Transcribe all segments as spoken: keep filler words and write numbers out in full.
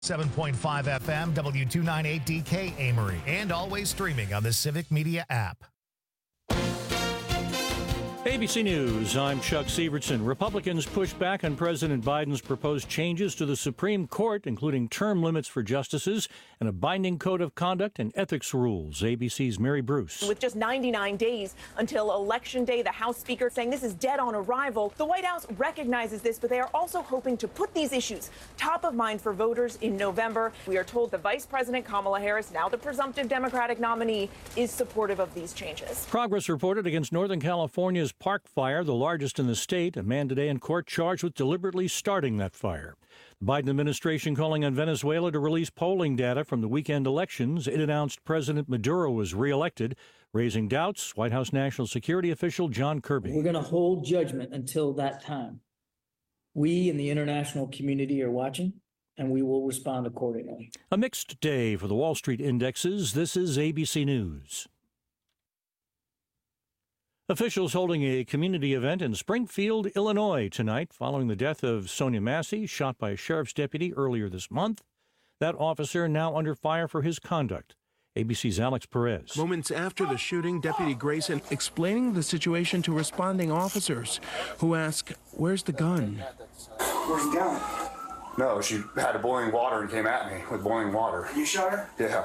seven point five F M, W two ninety-eight D K Amory, and always streaming on the Civic Media app. A B C News, I'm Chuck Sievertson. Republicans push back on President Biden's proposed changes to the Supreme Court, including term limits for justices and a binding code of conduct and ethics rules. A B C's Mary Bruce. With just ninety-nine days until Election Day, the House Speaker saying this is dead on arrival. The White House recognizes this, but they are also hoping to put these issues top of mind for voters in November. We are told the Vice President Kamala Harris, now the presumptive Democratic nominee, is supportive of these changes. Progress reported against Northern California's Park Fire, the largest in the state. A man today in court charged with deliberately starting that fire. The Biden administration calling on Venezuela to release polling data from the weekend elections. It announced President Maduro was reelected, raising doubts. White House National Security official John Kirby. We're going to hold judgment until that time. We in the international community are watching, and we will respond accordingly. A mixed day for the Wall Street indexes. This is A B C News. Officials holding a community event in Springfield, Illinois tonight following the death of Sonia Massey, shot by a sheriff's deputy earlier this month. That officer now under fire for his conduct. A B C's Alex Perez. Moments after the shooting, Deputy Grayson explaining the situation to responding officers who ask, "Where's the gun?" Where's the gun? No, she had a boiling water and came at me with boiling water. You shot her? Yeah.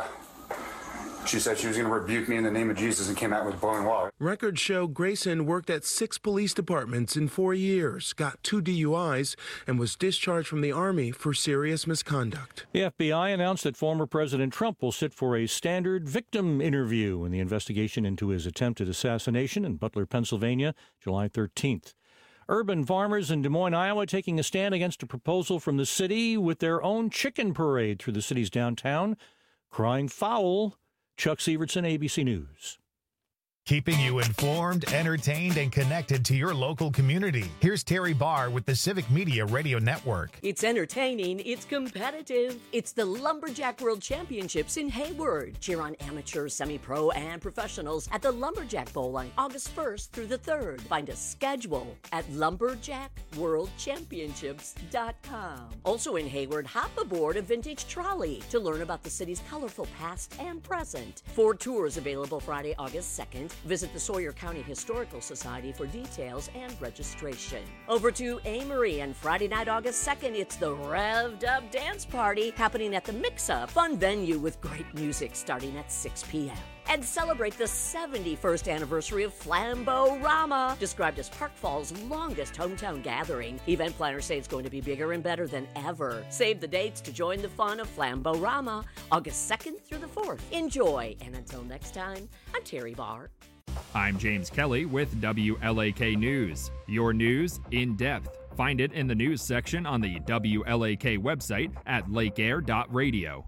She said she was going to rebuke me in the name of Jesus and came out with boiling water. Records show Grayson worked at six police departments in four years, got two D U Is, and was discharged from the Army for serious misconduct. The F B I announced that former President Trump will sit for a standard victim interview in the investigation into his attempted assassination in Butler, Pennsylvania, July thirteenth. Urban farmers in Des Moines, Iowa, taking a stand against a proposal from the city with their own chicken parade through the city's downtown, crying foul. Chuck Sievertson, A B C News. Keeping you informed, entertained, and connected to your local community. Here's Terry Barr with the Civic Media Radio Network. It's entertaining, it's competitive. It's the Lumberjack World Championships in Hayward. Cheer on amateurs, semi-pro, and professionals at the Lumberjack Bowl on August first through the third. Find a schedule at lumberjack world championships dot com. Also in Hayward, hop aboard a vintage trolley to learn about the city's colorful past and present. Four tours available Friday, August second. Visit the Sawyer County Historical Society for details and registration. Over to Amory, and Friday night, August second, it's the Revved Up Dance Party happening at the Mix-Up, fun venue with great music starting at six p.m. And celebrate the seventy-first anniversary of Flambo-Rama, described as Park Fall's longest hometown gathering. Event planners say it's going to be bigger and better than ever. Save the dates to join the fun of Flambo-Rama, August second through the fourth. Enjoy, and until next time, I'm Terry Barr. I'm James Kelly with W L A K News. Your news in depth. Find it in the news section on the W L A K website at lake air dot radio.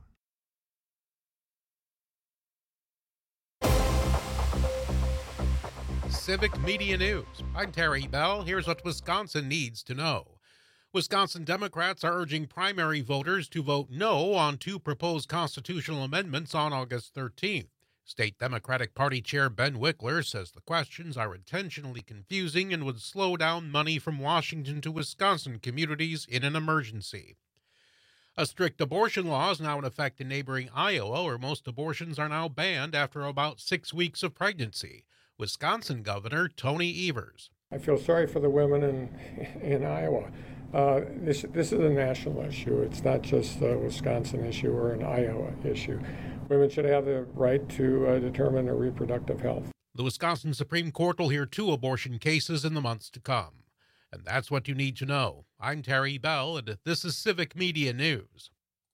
Civic Media News. I'm Terry Bell. Here's what Wisconsin needs to know. Wisconsin Democrats are urging primary voters to vote no on two proposed constitutional amendments on August thirteenth. State Democratic Party Chair Ben Wickler says the questions are intentionally confusing and would slow down money from Washington to Wisconsin communities in an emergency. A strict abortion law is now in effect in neighboring Iowa, where most abortions are now banned after about six weeks of pregnancy. Wisconsin Governor Tony Evers. I feel sorry for the women in in Iowa. Uh, this this is a national issue. It's not just a Wisconsin issue or an Iowa issue. Women should have the right to uh, determine their reproductive health. The Wisconsin Supreme Court will hear two abortion cases in the months to come. And that's what you need to know. I'm Terry Bell, and this is Civic Media News.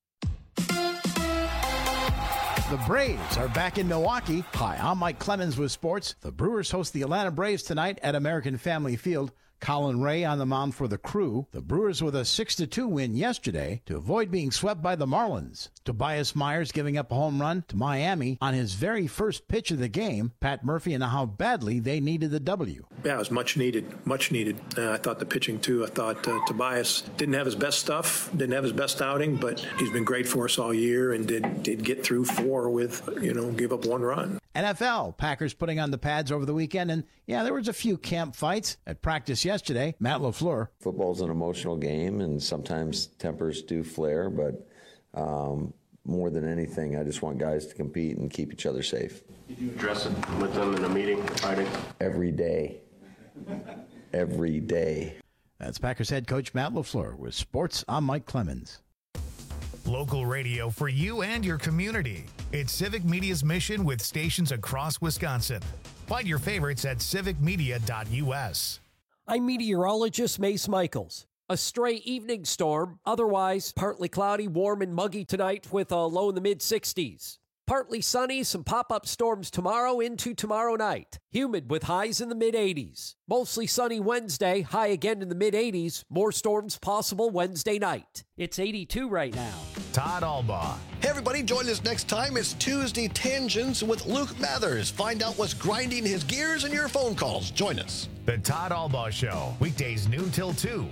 The Braves are back in Milwaukee. Hi, I'm Mike Clemens with sports. The Brewers host the Atlanta Braves tonight at American Family Field. Colin Ray on the mound for the Crew. The Brewers with a six to two win yesterday to avoid being swept by the Marlins. Tobias Myers giving up a home run to Miami on his very first pitch of the game. Pat Murphy and how badly they needed the W. Yeah, it was much needed, much needed. Uh, I thought the pitching, too. I thought uh, Tobias didn't have his best stuff, didn't have his best outing, but he's been great for us all year and did, did get through four with, you know, give up one run. N F L, Packers putting on the pads over the weekend, and yeah, there was a few camp fights at practice yesterday. Matt LaFleur. Football's an emotional game, and sometimes tempers do flare, but Um, more than anything, I just want guys to compete and keep each other safe. Did you address it with them in a meeting Friday? Every day. Every day. That's Packers head coach Matt LaFleur with Sports. I'm Mike Clemens. Local radio for you and your community. It's Civic Media's mission with stations across Wisconsin. Find your favorites at civic media dot u s. I'm meteorologist Mace Michaels. A stray evening storm, otherwise partly cloudy, warm and muggy tonight with a low in the mid sixties. Partly sunny, some pop-up storms tomorrow into tomorrow night. Humid with highs in the mid eighties. Mostly sunny Wednesday, high again in the mid eighties. More storms possible Wednesday night. It's eighty-two right now. Todd Albaugh. Hey everybody, join us next time. It's Tuesday Tangents with Luke Mathers. Find out what's grinding his gears in your phone calls. Join us. The Todd Albaugh Show, weekdays noon till two.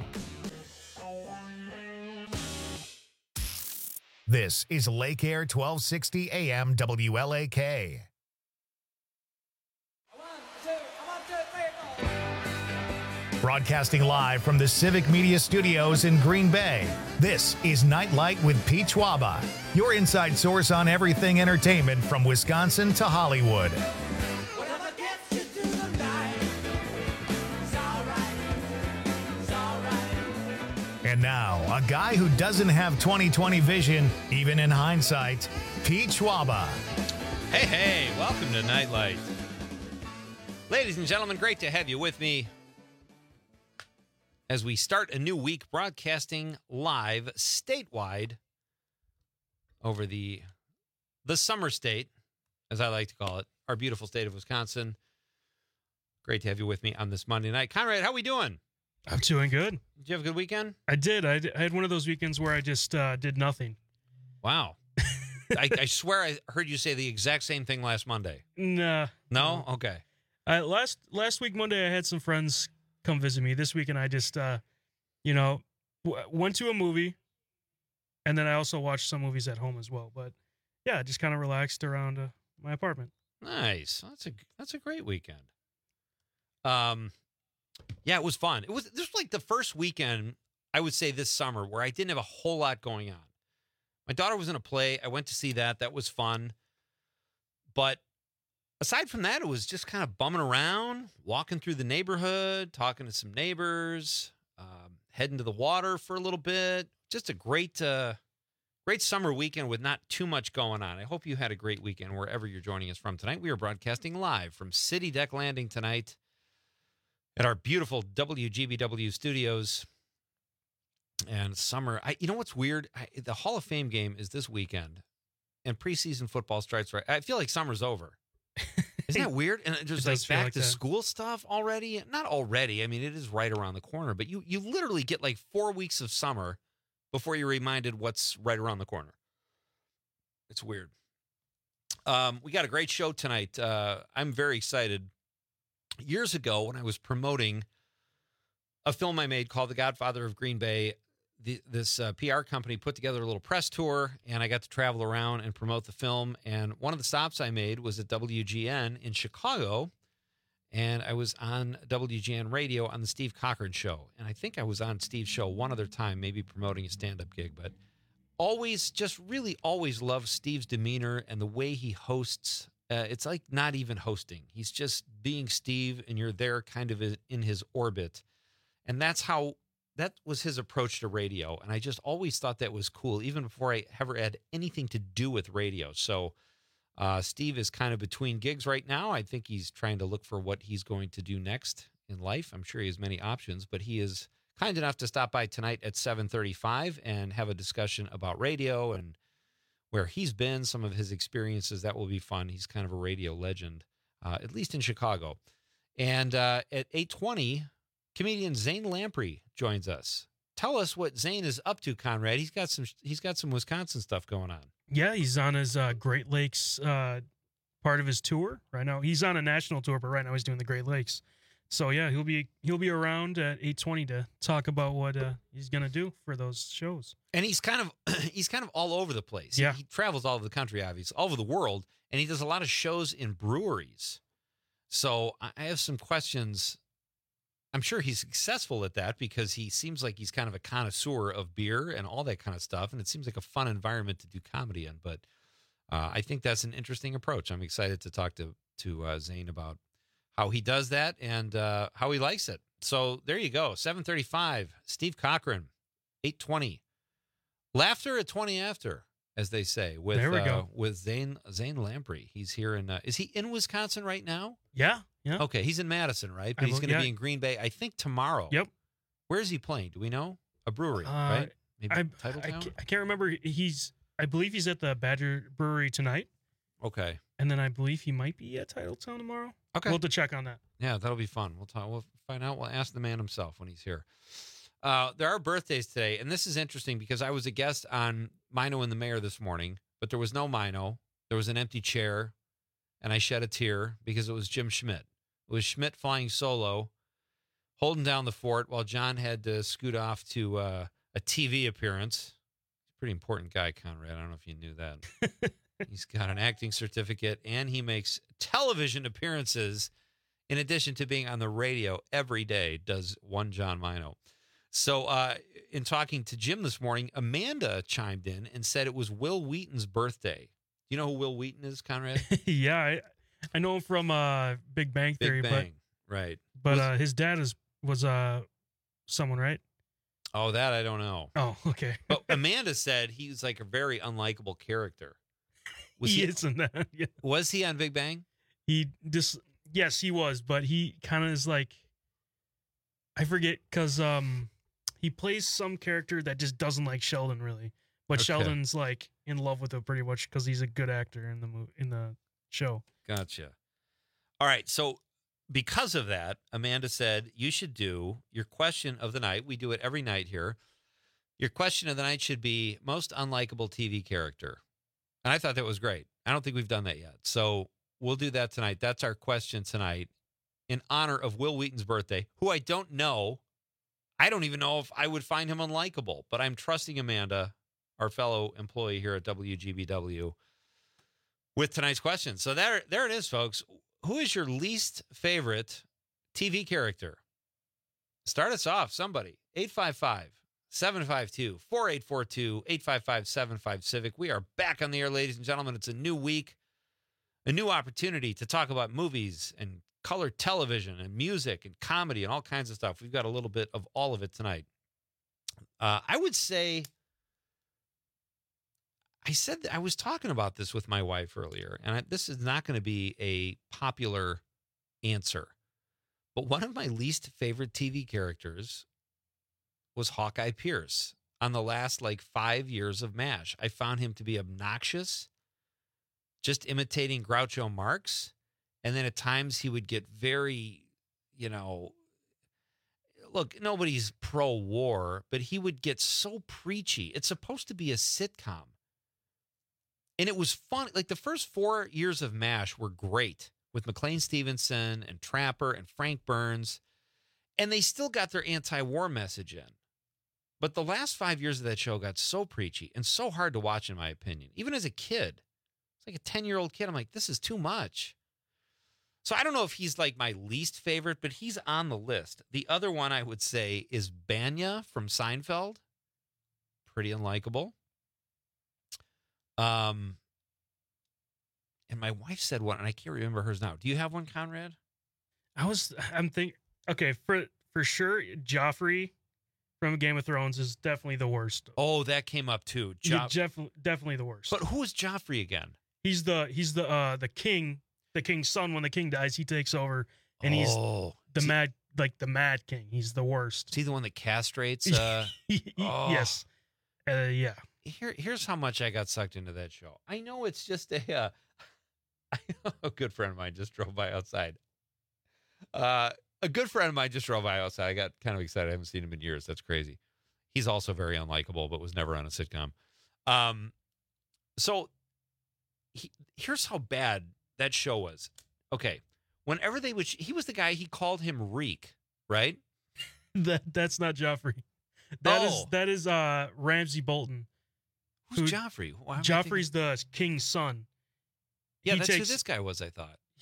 This is Lake Air twelve sixty A M W L A K. Broadcasting live from the Civic Media Studios in Green Bay, this is Nightlight with Pete Schwaba, your inside source on everything entertainment from Wisconsin to Hollywood. And now, a guy who doesn't have twenty twenty vision, even in hindsight, Pete Schwaba. Hey, hey, welcome to Nightlight. Ladies and gentlemen, great to have you with me as we start a new week broadcasting live statewide over the the summer state, as I like to call it, our beautiful state of Wisconsin. Great to have you with me on this Monday night. Conrad, how we doing? I'm doing good. Did you have a good weekend? I did. I, I had one of those weekends where I just uh, did nothing. Wow. I, I swear I heard you say the exact same thing last Monday. Nah. No? Okay. Uh, last last week, Monday, I had some friends come visit me. This weekend, I just, uh, you know, w- went to a movie, and then I also watched some movies at home as well. But, yeah, just kind of relaxed around uh, my apartment. Nice. That's a, that's a great weekend. Um... Yeah, it was fun. It was this was like the first weekend, I would say, this summer where I didn't have a whole lot going on. My daughter was in a play. I went to see that. That was fun. But aside from that, it was just kind of bumming around, walking through the neighborhood, talking to some neighbors, um, heading to the water for a little bit. Just a great, uh, great summer weekend with not too much going on. I hope you had a great weekend wherever you're joining us from tonight. We are broadcasting live from City Deck Landing tonight at our beautiful W G B W studios. And summer, I, you know what's weird? I, the Hall of Fame game is this weekend, and preseason football starts right. I feel like summer's over. Isn't that weird? And there's like back like to that. School stuff already. Not already. I mean, it is right around the corner, but you you literally get like four weeks of summer before you're reminded what's right around the corner. It's weird. Um, we got a great show tonight. Uh, I'm very excited. Years ago, when I was promoting a film I made called The Godfather of Green Bay, the, this uh, P R company put together a little press tour, and I got to travel around and promote the film. And one of the stops I made was at W G N in Chicago, and I was on W G N radio on the Steve Cochran Show. And I think I was on Steve's show one other time, maybe promoting a stand-up gig. But always, just really always loved Steve's demeanor and the way he hosts. Uh, it's like not even hosting. He's just being Steve, and you're there kind of in his orbit. And that's how, that was his approach to radio. And I just always thought that was cool, even before I ever had anything to do with radio. So uh, Steve is kind of between gigs right now. I think he's trying to look for what he's going to do next in life. I'm sure he has many options, but he is kind enough to stop by tonight at seven thirty-five and have a discussion about radio and where he's been, some of his experiences. That will be fun. He's kind of a radio legend, uh, at least in Chicago. And uh, at eight twenty, comedian Zane Lamprey joins us. Tell us what Zane is up to, Conrad. He's got some he's got some Wisconsin stuff going on. Yeah, he's on his uh, Great Lakes uh, part of his tour right now. He's on a national tour, but right now he's doing the Great Lakes. So yeah, he'll be he'll be around at eight twenty to talk about what uh, he's gonna do for those shows. And he's kind of he's kind of all over the place. Yeah, he, he travels all over the country, obviously, all over the world, and he does a lot of shows in breweries. So I have some questions I'm sure he's successful at that because he seems like he's kind of a connoisseur of beer and all that kind of stuff. And it seems like a fun environment to do comedy in. But uh, I think that's an interesting approach. I'm excited to talk to, to uh, Zane about how he does that and uh, how he likes it. So there you go. seven thirty-five, Steve Cochran, eight twenty. Laughter at twenty after, as they say, with there we uh, go. with Zane Zane Lamprey. He's here in. Uh, is he in Wisconsin right now? Yeah, yeah. Okay, he's in Madison, right? But I he's bel- going to yeah. be in Green Bay, I think, tomorrow. Yep. Where is he playing? Do we know? A brewery, Uh, right? Maybe I, I, Titletown? ca- I can't remember. He's. I believe he's at the Badger Brewery tonight, Okay. and then I believe he might be at Titletown tomorrow. Okay. We'll have to check on that. Yeah, that'll be fun. We'll talk. We'll find out. We'll ask the man himself when he's here. Uh, there are birthdays today, and this is interesting because I was a guest on Mino and the Mayor this morning, but there was no Mino. There was an empty chair, and I shed a tear because it was Jim Schmidt. It was Schmidt flying solo, holding down the fort while John had to scoot off to uh, a T V appearance. He's a pretty important guy, Conrad. I don't know if you knew that. He's got an acting certificate, and he makes television appearances in addition to being on the radio every day, does one John Mino. So uh, in talking to Jim this morning, Amanda chimed in and said it was Will Wheaton's birthday. Do you know who Will Wheaton is, Conrad? yeah, I, I know him from uh, Big Bang Theory, Big Bang, right. but Was- but uh, his dad is was uh someone, right? Oh, that I don't know. Oh, okay. But Amanda said he was like a very unlikable character. Was he, he, is in that. Yeah. was he on Big Bang? He dis yes, he was, but he kind of is like I forget because um he plays some character that just doesn't like Sheldon really, but Okay. Sheldon's like in love with him pretty much because he's a good actor in the movie in the show. Gotcha. All right. So because of that, Amanda said you should do your question of the night. We do it every night here. Your question of the night should be most unlikable T V character. And I thought that was great. I don't think we've done that yet. So we'll do that tonight. That's our question tonight in honor of Will Wheaton's birthday, who I don't know. I don't even know if I would find him unlikable, but I'm trusting Amanda, our fellow employee here at W G B W, with tonight's question. So there, there it is, folks. Who is your least favorite T V character? Start us off, somebody. eight five five, seven five two, four eight four two, eight five five seven five Civic. We are back on the air, ladies and gentlemen. It's a new week, a new opportunity to talk about movies and color television and music and comedy and all kinds of stuff. We've got a little bit of all of it tonight. Uh, I would say, I said that I was talking about this with my wife earlier, and I, this is not going to be a popular answer, but one of my least favorite T V characters was Hawkeye Pierce on the last like five years of MASH. I found him to be obnoxious, just imitating Groucho Marx. And then at times he would get very, you know, look, nobody's pro-war, but he would get so preachy. It's supposed to be a sitcom. And it was fun. Like the first four years of MASH were great with McLean Stevenson and Trapper and Frank Burns. And they still got their anti-war message in. But the last five years of that show got so preachy and so hard to watch, in my opinion. Even as a kid, it's like a ten-year-old kid. I'm like, this is too much. So I don't know if he's like my least favorite, but he's on the list. The other one I would say is Banya from Seinfeld. Pretty unlikable. Um, and my wife said one, and I can't remember hers now. Do you have one, Conrad? I was I'm think okay, for for sure Joffrey from Game of Thrones is definitely the worst. Oh, that came up too. Yeah, Jo- def- definitely the worst. but who is Joffrey again? He's the he's the uh the king, the king's son. When the king dies, he takes over, and he's Oh, the is he- mad like the mad king. He's the worst. Is he the one that castrates? Uh, oh. Yes. Uh, yeah. Here, here's how much I got sucked into that show. I know it's just a, uh, I know a good friend of mine just drove by outside. Uh, a good friend of mine just drove by outside. I got kind of excited. I haven't seen him in years. That's crazy. He's also very unlikable, but was never on a sitcom. Um, so he, here's how bad that show was. Okay. Whenever they would, he was the guy, he called him Reek, right? That that's not Joffrey. That is Oh. that is uh Ramsay Bolton. Who's Who- Joffrey? Why am I Joffrey's the king's son. Yeah, He that's takes- who this guy was, I thought.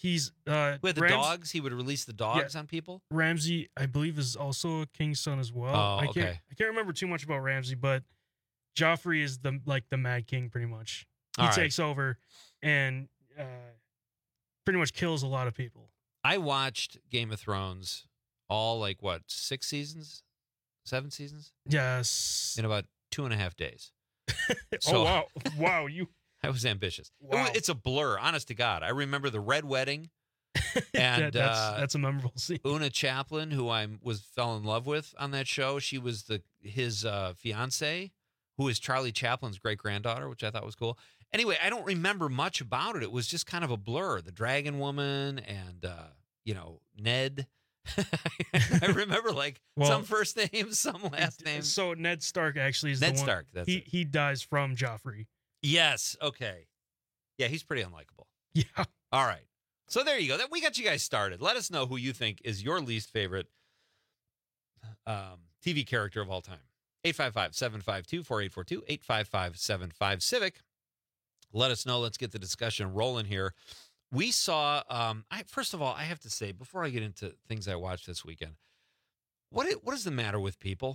he's uh, With the Rams- dogs, he would release the dogs on people. Ramsey, I believe, is also a king's son as well. Oh, I can't, okay. I can't remember too much about Ramsey, but Joffrey is the like the Mad King, pretty much. He All right. takes over and uh, pretty much kills a lot of people. I watched Game of Thrones all like what six seasons, seven seasons Yes. in about two and a half days. oh wow, wow! You. I was ambitious. It Wow. was- it's a blur, honest to God. I remember the red wedding, and That- that's uh, that's a memorable scene. Una Chaplin, who I was fell in love with on that show. She was the his uh, fiance, who is Charlie Chaplin's great granddaughter, which I thought was cool. Anyway, I don't remember much about it. It was just kind of a blur. The Dragon Woman and uh, you know Ned. I remember like Well, some first names, some last names. So Ned Stark actually is Ned the one. Stark, that's he it. he dies from Joffrey. Yes. Okay. Yeah, he's pretty unlikable. Yeah. All right. So there you go. That we got you guys started. Let us know who you think is your least favorite um, T V character of all time. eight five five, seven five two, four eight four two, eight five five, seven five Civic. Let us know. Let's get the discussion rolling here. We saw, um, I, first of all, I have to say, before I get into things I watched this weekend, what is, what is the matter with people?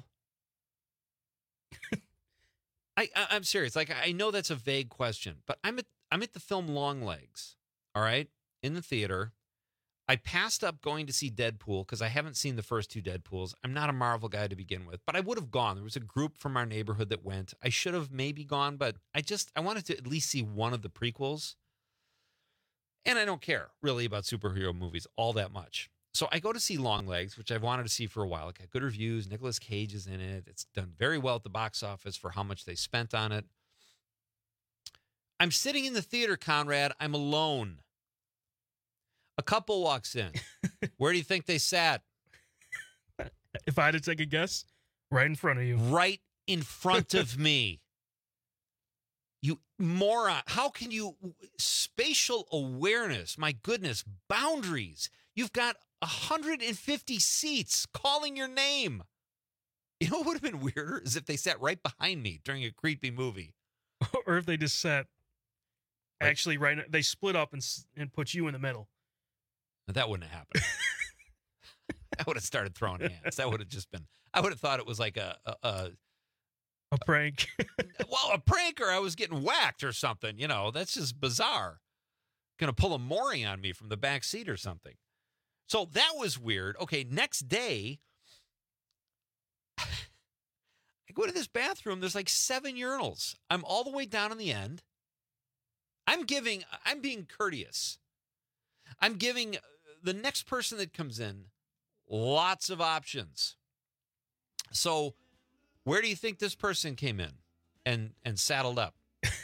I, I I'm serious. Like, I know that's a vague question, but I'm at I'm at the film Longlegs, all right, in the theater. I passed up going to see Deadpool because I haven't seen the first two Deadpools. I'm not a Marvel guy to begin with, but I would have gone. There was a group from our neighborhood that went. I should have maybe gone, but I just I wanted to at least see one of the prequels. And I don't care really about superhero movies all that much. So I go to see Longlegs, which I've wanted to see for a while. It got good reviews. Nicolas Cage is in it. It's done very well at the box office for how much they spent on it. I'm sitting in the theater, Conrad. I'm alone. A couple walks in. Where do you think they sat? If I had to take a guess, right in front of you. Right in front of me. You moron. How can you... Spatial awareness. My goodness. Boundaries. You've got one hundred fifty seats calling your name. You know what would have been weirder is if they sat right behind me during a creepy movie. Or if they just sat actually right. They split up and s- and put you in the middle. That wouldn't have happened. I would have started throwing hands. That would have just been... I would have thought it was like a... a, a A prank. well, a prank, or I was getting whacked or something. You know, that's just bizarre. Going to pull a Maury on me from the back seat or something. So that was weird. Okay, next day, I go to this bathroom. There's like seven urinals. I'm all the way down in the end. I'm giving, I'm being courteous. I'm giving the next person that comes in lots of options. So where do you think this person came in and, and saddled up?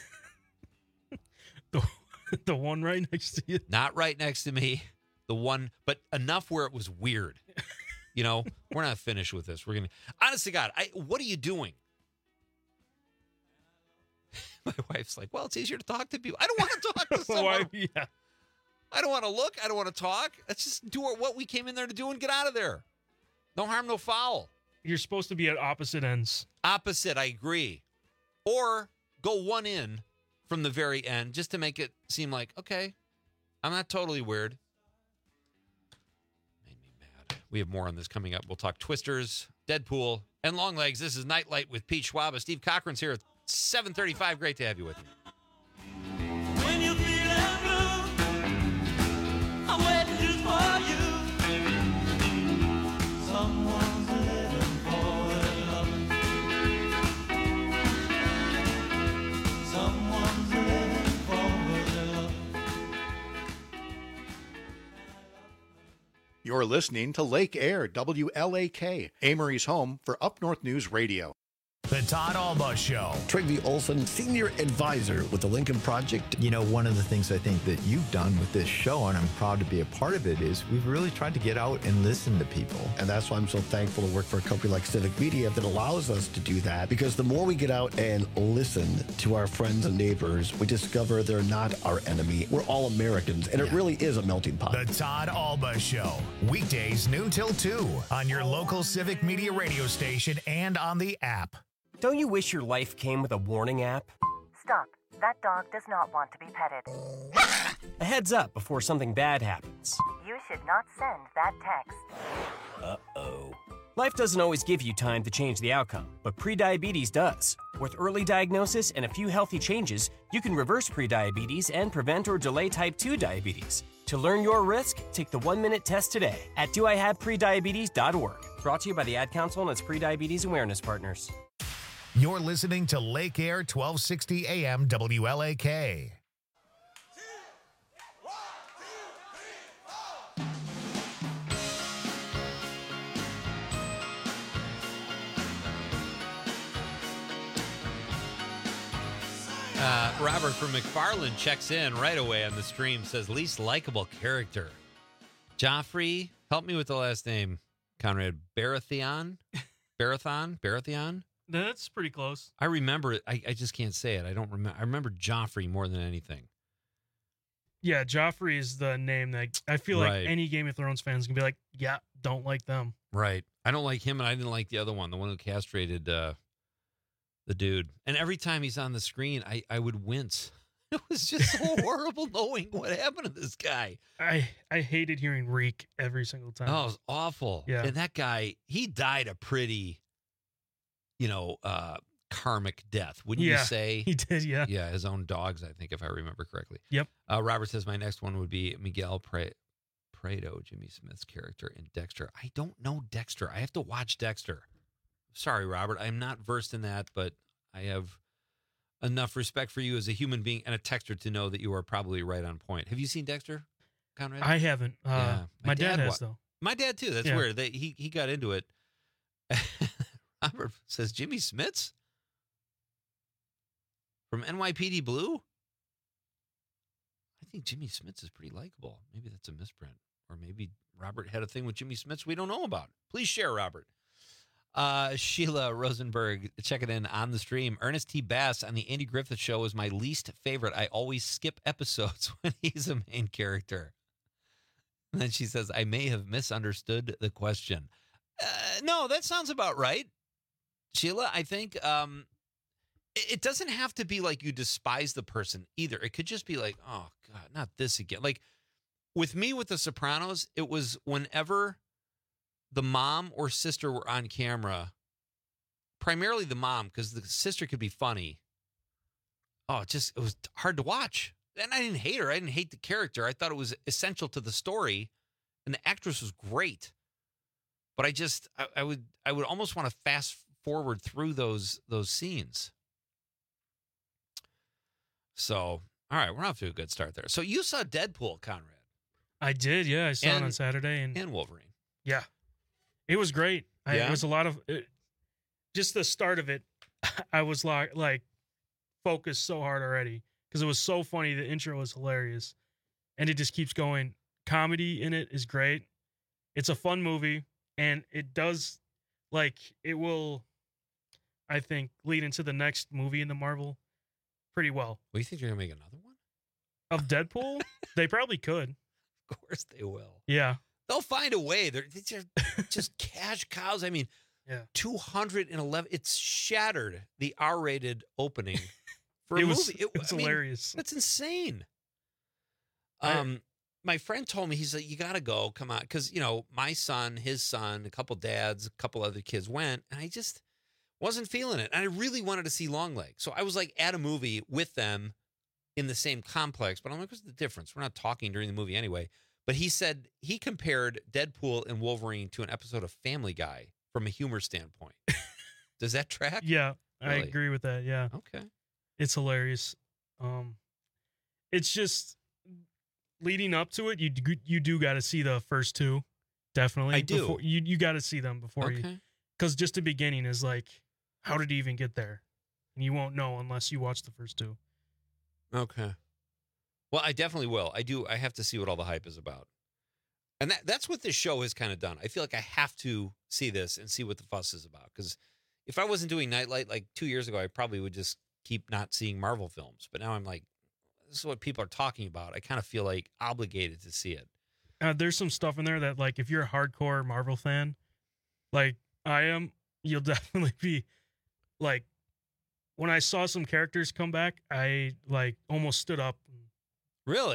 the, the one right next to you. Not right next to me. The one, but enough where it was weird. You know, we're not finished with this. We're going to, honest to God, I, what are you doing? My wife's like, well, it's easier to talk to people. I don't want to talk to someone. Why, yeah. I don't want to look. I don't want to talk. Let's just do what we came in there to do and get out of there. No harm, no foul. You're supposed to be at opposite ends. Opposite, I agree. Or go one in from the very end just to make it seem like, okay, I'm not totally weird. Made me mad. We have more on this coming up. We'll talk Twisters, Deadpool, and Longlegs. This is Nightlight with Pete Schwab. Steve Cochran's here at seven thirty-five. Great to have you with me. When you feel blue, I'm waiting just for you. Someone's living for love. Someone's living for love. You're listening to Lake Air, W L A K, Amory's home for Up North News Radio. The Todd Alba Show. Trygve Olson, Senior Advisor with the Lincoln Project. You know, one of the things I think that you've done with this show, and I'm proud to be a part of it, is we've really tried to get out and listen to people. And that's why I'm so thankful to work for a company like Civic Media that allows us to do that. Because the more we get out and listen to our friends and neighbors, we discover they're not our enemy. We're all Americans, and yeah. It really is a melting pot. The Todd Alba Show. Weekdays noon till two on your local Civic Media radio station and on the app. Don't you wish your life came with a warning app? Stop. That dog does not want to be petted. A heads up before something bad happens. You should not send that text. Uh-oh. Life doesn't always give you time to change the outcome, but prediabetes does. With early diagnosis and a few healthy changes, you can reverse prediabetes and prevent or delay type two diabetes. To learn your risk, take the one-minute test today at do I have prediabetes dot org. Brought to you by the Ad Council and its prediabetes awareness partners. You're listening to Lake Air twelve sixty A M W L A K. Uh, Robert from McFarland checks in right away on the stream, says least likable character. Joffrey, help me with the last name, Conrad. Baratheon? Barathon? Baratheon? That's pretty close. I remember it. I, I just can't say it. I don't remember. I remember Joffrey more than anything. Yeah, Joffrey is the name that I feel like Right. any Game of Thrones fans can be like, yeah, don't like them. Right. I don't like him, and I didn't like the other one, the one who castrated uh, the dude. And every time he's on the screen, I, I would wince. It was just so horrible knowing what happened to this guy. I, I hated hearing reek every single time. Oh, it was awful. Yeah. And that guy, he died a pretty, you know, uh, karmic death, wouldn't Yeah, you say? he did, yeah. Yeah, his own dogs, I think, if I remember correctly. Yep. Uh, Robert says my next one would be Miguel Pre- Prado, Jimmy Smith's character in Dexter. I don't know Dexter. I have to watch Dexter. Sorry, Robert. I'm not versed in that, but I have enough respect for you as a human being and a texter to know that you are probably right on point. Have you seen Dexter, Conrad? I haven't. Uh, Yeah. My, dad, has, wa- though. My dad, too. That's Yeah. weird. They, he, he got into it. Robert says Jimmy Smits from N Y P D Blue? I think Jimmy Smits is pretty likable. Maybe that's a misprint. Or maybe Robert had a thing with Jimmy Smits we don't know about. Please share, Robert. Uh, Sheila Rosenberg, check it in on the stream. Ernest T. Bass on the Andy Griffith Show is my least favorite. I always skip episodes when he's a main character. And then she says, I may have misunderstood the question. Uh, no, that sounds about right. Sheila, I think um, it, it doesn't have to be like you despise the person either. It could just be like, oh, God, not this again. Like with me with The Sopranos, it was whenever the mom or sister were on camera, primarily the mom, because the sister could be funny. Oh, it just, it was hard to watch. And I didn't hate her. I didn't hate the character. I thought it was essential to the story, and the actress was great. But I just, I, I would, I would almost want to fast forward through those those scenes. So, all right, we're off to a good start there. So you saw Deadpool, Conrad. I did, yeah. I saw it And- on Saturday. And, and Wolverine. Yeah. It was great. I, Yeah? It was a lot of, it, just the start of it, I was like, like focused so hard already because it was so funny. The intro was hilarious. And it just keeps going. Comedy in it is great. It's a fun movie. And it does, like, it will, I think, lead into the next movie in the Marvel pretty well. Well, you think you're going to make another one? Of Deadpool? They probably could. Of course they will. Yeah. They'll find a way. They're, they're just cash cows. I mean, yeah. two hundred eleven. It's shattered the R-rated opening for a It was- movie. It, it's I mean, hilarious. That's insane. I- Um, my friend told me, he's like, you got to go. Come on. Because, you know, my son, his son, a couple dads, a couple other kids went, and I just wasn't feeling it. And I really wanted to see Longleg. So I was like at a movie with them in the same complex. But I'm like, what's the difference? We're not talking during the movie anyway. But he said he compared Deadpool and Wolverine to an episode of Family Guy from a humor standpoint. Does that track? Yeah, I Really? agree with that. Yeah. Okay. It's hilarious. Um, it's just leading up to it. You do, you do got to see the first two, definitely. I do. Before, you you got to see them before you, Okay. because just the beginning is like, how did he even get there? And you won't know unless you watch the first two. Okay. Well, I definitely will. I do. I have to see what all the hype is about. And that, that's what this show has kind of done. I feel like I have to see this and see what the fuss is about. Because if I wasn't doing Nightlight like two years ago, I probably would just keep not seeing Marvel films. But now I'm like, this is what people are talking about. I kind of feel like obligated to see it. Uh, there's some stuff in there that, like, if you're a hardcore Marvel fan, like I am, you'll definitely be like, when I saw some characters come back, I like almost stood up. Really?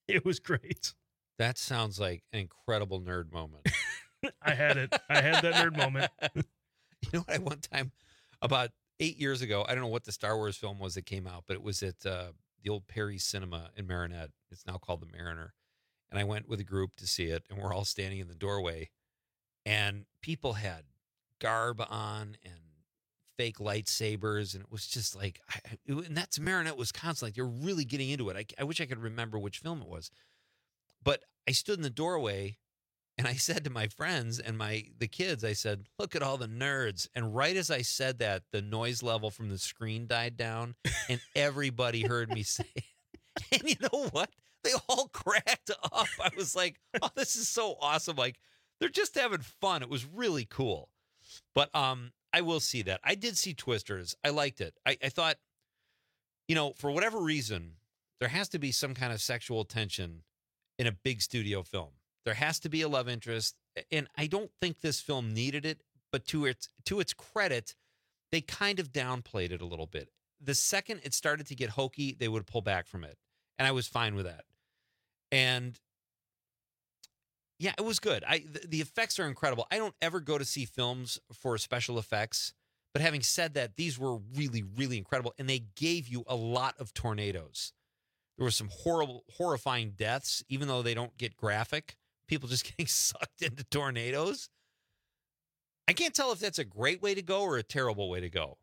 It was great. That sounds like an incredible nerd moment. I had it. I had that nerd moment. You know what? I one time, about eight years ago, I don't know what the Star Wars film was that came out, but it was at uh, the old Perry Cinema in Marinette. It's now called the Mariner. And I went with a group to see it, and we're all standing in the doorway. And people had garb on and fake lightsabers, and it was just like, I, it, and that's Marinette, Wisconsin. Like, they're really getting into it. I, I wish I could remember which film it was. But I stood in the doorway, and I said to my friends and my the kids, I said, look at all the nerds. And right as I said that, the noise level from the screen died down, and everybody heard me say it. And you know what? They all cracked up. I was like, oh, this is so awesome. Like, they're just having fun. It was really cool. But um, I will see that. I did see Twisters. I liked it. I, I thought, you know, for whatever reason, there has to be some kind of sexual tension in a big studio film. There has to be a love interest. And I don't think this film needed it, but to its to its credit, they kind of downplayed it a little bit. The second it started to get hokey, they would pull back from it. And I was fine with that. And yeah, it was good. I the, the effects are incredible. I don't ever go to see films for special effects, but having said that, these were really, really incredible, and they gave you a lot of tornadoes. There were some horrible, horrifying deaths, even though they don't get graphic. People just getting sucked into tornadoes. I can't tell if that's a great way to go or a terrible way to go.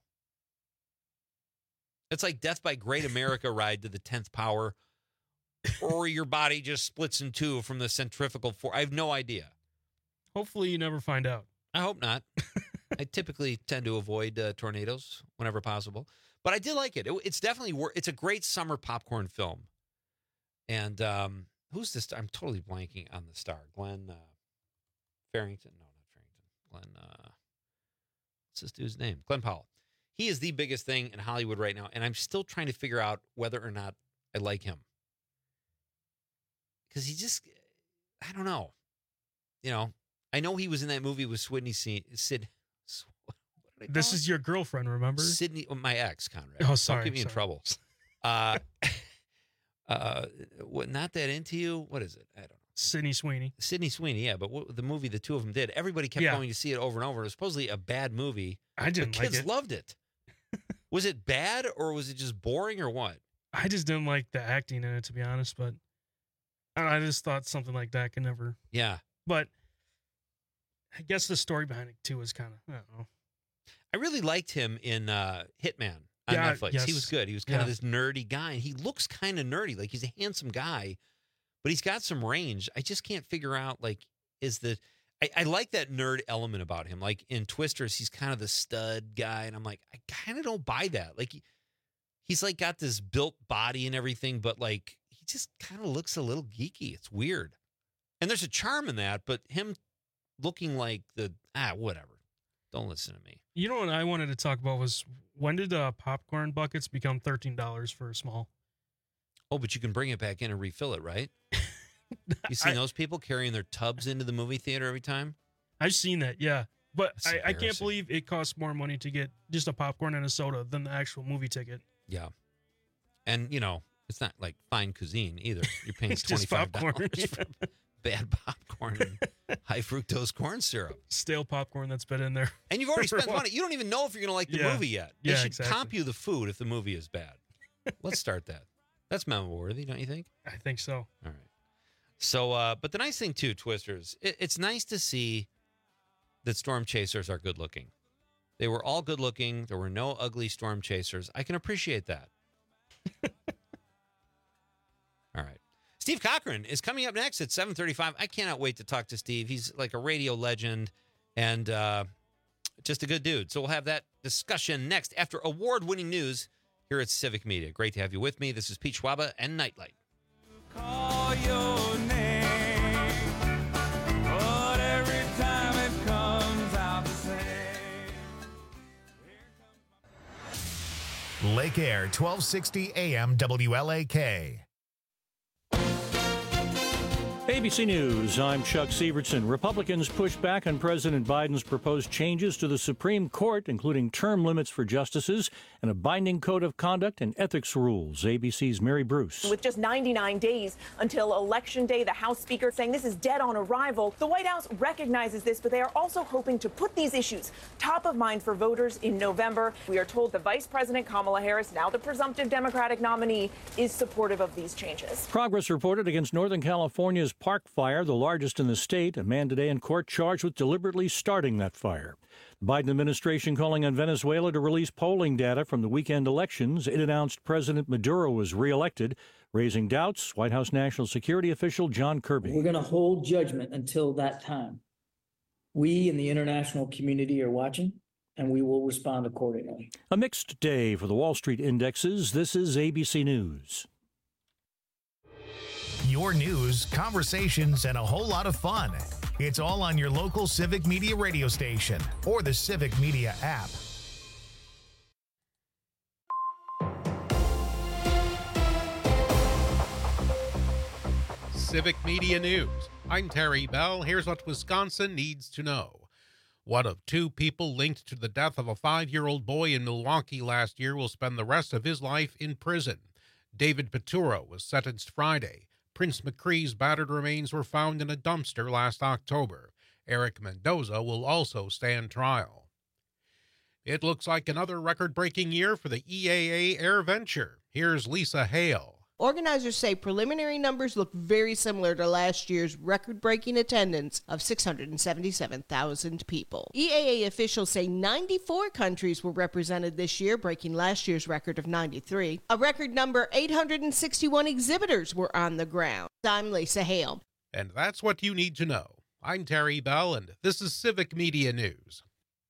It's like Death by Great America ride to the tenth power, or your body just splits in two from the centrifugal force. I have no idea. Hopefully you never find out. I hope not. I typically tend to avoid uh, tornadoes whenever possible. But I did like it. it it's definitely, wor- it's a great summer popcorn film. And um, who's this? I'm totally blanking on the star. Glenn uh, Farrington. No, not Farrington. Glenn, uh, what's this dude's name? Glenn Powell. He is the biggest thing in Hollywood right now. And I'm still trying to figure out whether or not I like him. Because he just, I don't know. You know, I know he was in that movie with Sydney, Sid. This is your girlfriend, remember? Sydney, my ex, Conrad. Oh, sorry. Don't get me sorry. in trouble. Uh, uh, what? Not that into you? What is it? I don't know. Sydney Sweeney. Sydney Sweeney, yeah. But what, the movie the two of them did, everybody kept Yeah. going to see it over and over. It was supposedly a bad movie. I didn't but like kids it. loved it. Was it bad or was it just boring or what? I just didn't like the acting in it, to be honest. But I just thought something like that could never. Yeah. But I guess the story behind it too is kind of, I don't know. I really liked him in uh, Hitman on Yeah, Netflix. yes. He was good. He was kind of Yeah. this nerdy guy. And he looks kind of nerdy. Like, he's a handsome guy, but he's got some range. I just can't figure out, like, is the... I, I like that nerd element about him. Like, in Twisters, he's kind of the stud guy. And I'm like, I kind of don't buy that. Like, he, he's, like, got this built body and everything, but, like, he just kind of looks a little geeky. It's weird. And there's a charm in that, but him looking like the... Ah, whatever. Don't listen to me. You know what I wanted to talk about was, when did uh, popcorn buckets become thirteen dollars for a small? Oh, but you can bring it back in and refill it, right? You seen I- those people carrying their tubs into the movie theater every time? I've seen that, yeah. But That's I, I can't embarrassing. believe it costs more money to get just a popcorn and a soda than the actual movie ticket. Yeah. And, you know, it's not like fine cuisine either. You're paying It's just twenty-five dollars popcorn. for bad popcorn and high fructose corn syrup. Stale popcorn that's been in there. And you've already for a spent while. money. You don't even know if you're going to like the Yeah. movie yet. They Yeah, should exactly. comp you the food if the movie is bad. Let's start that. That's memorable worthy, don't you think? I think so. All right. So, uh, but the nice thing too, Twisters, it, it's nice to see that storm chasers are good looking. They were all good looking. There were no ugly storm chasers. I can appreciate that. All right. Steve Cochran is coming up next at seven thirty-five. I cannot wait to talk to Steve. He's like a radio legend and uh, just a good dude. So we'll have that discussion next after award-winning news here at Civic Media. Great to have you with me. This is Pete Schwaba and Nightlight. Call your name, but every time it comes out the same. Lake Air, twelve sixty A M W L A K. A B C News, I'm Chuck Sievertson. Republicans push back on President Biden's proposed changes to the Supreme Court, including term limits for justices and a binding code of conduct and ethics rules. A B C's Mary Bruce. With just ninety-nine days until Election Day, the House Speaker saying this is dead on arrival. The White House recognizes this, but they are also hoping to put these issues top of mind for voters in November. We are told the Vice President Kamala Harris, now the presumptive Democratic nominee, is supportive of these changes. Progress reported against Northern California's Park Fire, the largest in the state. A man today in court charged with deliberately starting that fire. The Biden administration calling on Venezuela to release polling data from the weekend elections. It announced President Maduro was reelected, raising doubts. White House National Security official John Kirby. We're going to hold judgment until that time. We in the international community are watching, and we will respond accordingly. A mixed day for the Wall Street indexes. This is A B C News. Your news, conversations, and a whole lot of fun. It's all on your local Civic Media radio station or the Civic Media app. Civic Media News. I'm Terry Bell. Here's what Wisconsin needs to know. One of two people linked to the death of a five-year-old boy in Milwaukee last year will spend the rest of his life in prison. David Peturo was sentenced Friday. Prince McCree's battered remains were found in a dumpster last October. Eric Mendoza will also stand trial. It looks like another record-breaking year for the E A A Air Venture. Here's Lisa Hale. Organizers say preliminary numbers look very similar to last year's record-breaking attendance of six hundred seventy-seven thousand people. E A A officials say ninety-four countries were represented this year, breaking last year's record of ninety-three. A record number eight hundred sixty-one exhibitors were on the ground. I'm Lisa Hale. And that's what you need to know. I'm Terry Bell, and this is Civic Media News.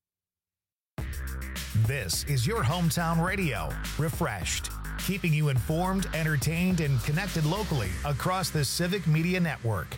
This is your hometown radio, refreshed, keeping you informed, entertained, and connected locally across the Civic Media Network.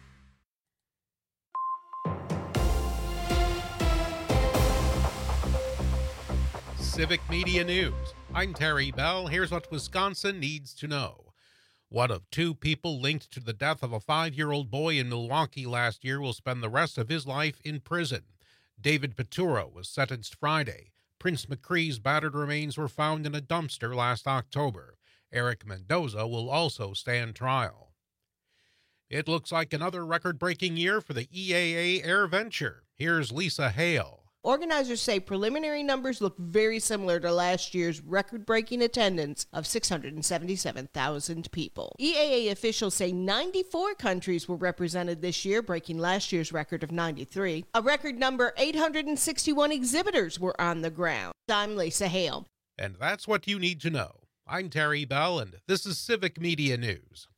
Civic Media News. I'm Terry Bell. Here's what Wisconsin needs to know. One of two people linked to the death of a five-year-old boy in Milwaukee last year will spend the rest of his life in prison. David Peturo was sentenced Friday. Prince McCree's battered remains were found in a dumpster last October. Eric Mendoza will also stand trial. It looks like another record-breaking year for the E A A Air Venture. Here's Lisa Hale. Organizers say preliminary numbers look very similar to last year's record-breaking attendance of six hundred seventy-seven thousand people. E A A officials say ninety-four countries were represented this year, breaking last year's record of ninety-three. A record number eight hundred sixty-one exhibitors were on the ground. I'm Lisa Hale. And that's what you need to know. I'm Terry Bell, and this is Civic Media News.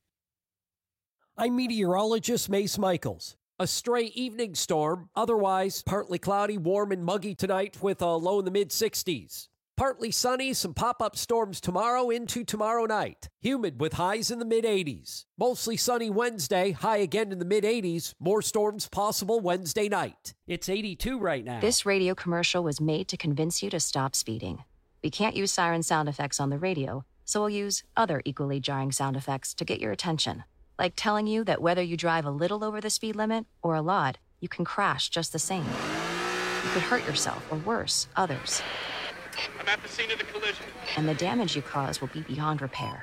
I'm meteorologist Mace Michaels. A stray evening storm, otherwise partly cloudy, warm and muggy tonight with a low in the mid sixties. Partly sunny, some pop-up storms tomorrow into tomorrow night. Humid with highs in the mid eighties. Mostly sunny Wednesday, high again in the mid eighties. More storms possible Wednesday night. It's eighty-two right now. This radio commercial was made to convince you to stop speeding. We can't use siren sound effects on the radio, so we'll use other equally jarring sound effects to get your attention. Like telling you that whether you drive a little over the speed limit or a lot, you can crash just the same. You could hurt yourself or worse, others. I'm at the scene of the collision. And the damage you cause will be beyond repair.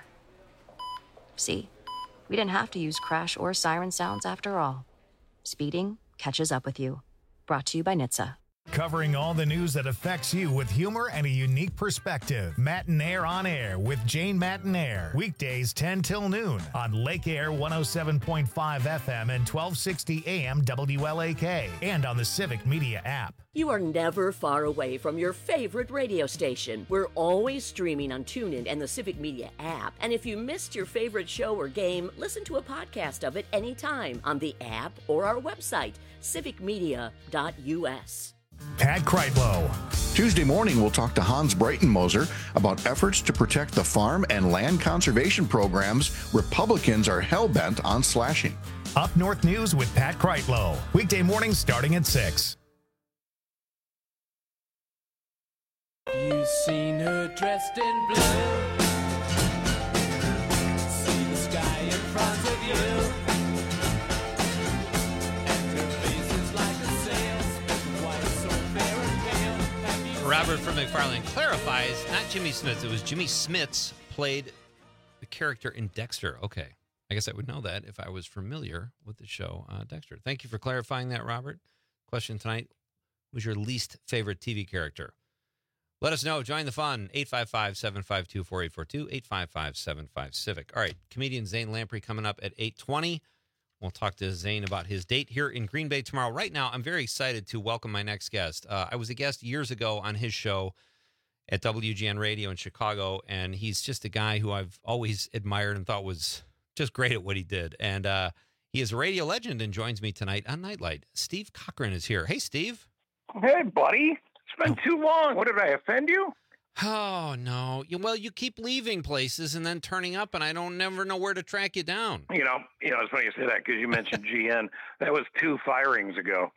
See? We didn't have to use crash or siren sounds after all. Speeding catches up with you. Brought to you by N H T S A. Covering all the news that affects you with humor and a unique perspective. Matinaire on Air with Jane Matinaire. Weekdays ten till noon on Lake Air one oh seven point five F M and twelve sixty A M W L A K and on the Civic Media app. You are never far away from your favorite radio station. We're always streaming on TuneIn and the Civic Media app. And if you missed your favorite show or game, listen to a podcast of it anytime on the app or our website, civic media dot U S. Pat Kreitlow. Tuesday morning, we'll talk to Hans Breitenmoser about efforts to protect the farm and land conservation programs Republicans are hell-bent on slashing. Up North News with Pat Kreitlow. Weekday mornings starting at six. You've seen her dressed in blue. See the sky in front of you. Robert from McFarland clarifies, not Jimmy Smits. It was Jimmy Smits played the character in Dexter. Okay. I guess I would know that if I was familiar with the show uh, Dexter. Thank you for clarifying that, Robert. Question tonight, was your least favorite T V character? Let us know. Join the fun. eight five five, seven five two, four eight four two, eight five five, seven five, Civic. All right, comedian Zane Lamprey coming up at eight twenty. We'll talk to Zane about his date here in Green Bay tomorrow. Right now, I'm very excited to welcome my next guest. Uh, I was a guest years ago on his show at W G N Radio in Chicago, and he's just a guy who I've always admired and thought was just great at what he did. And uh, he is a radio legend and joins me tonight on Nightlight. Steve Cochran is here. Hey, Steve. Hey, buddy. It's been too long. What, did I offend you? Oh, no. You- Well, you keep leaving places and then turning up, and I don't never know where to track you down. You know, you know, it's funny you say that because you mentioned G N. That was two firings ago.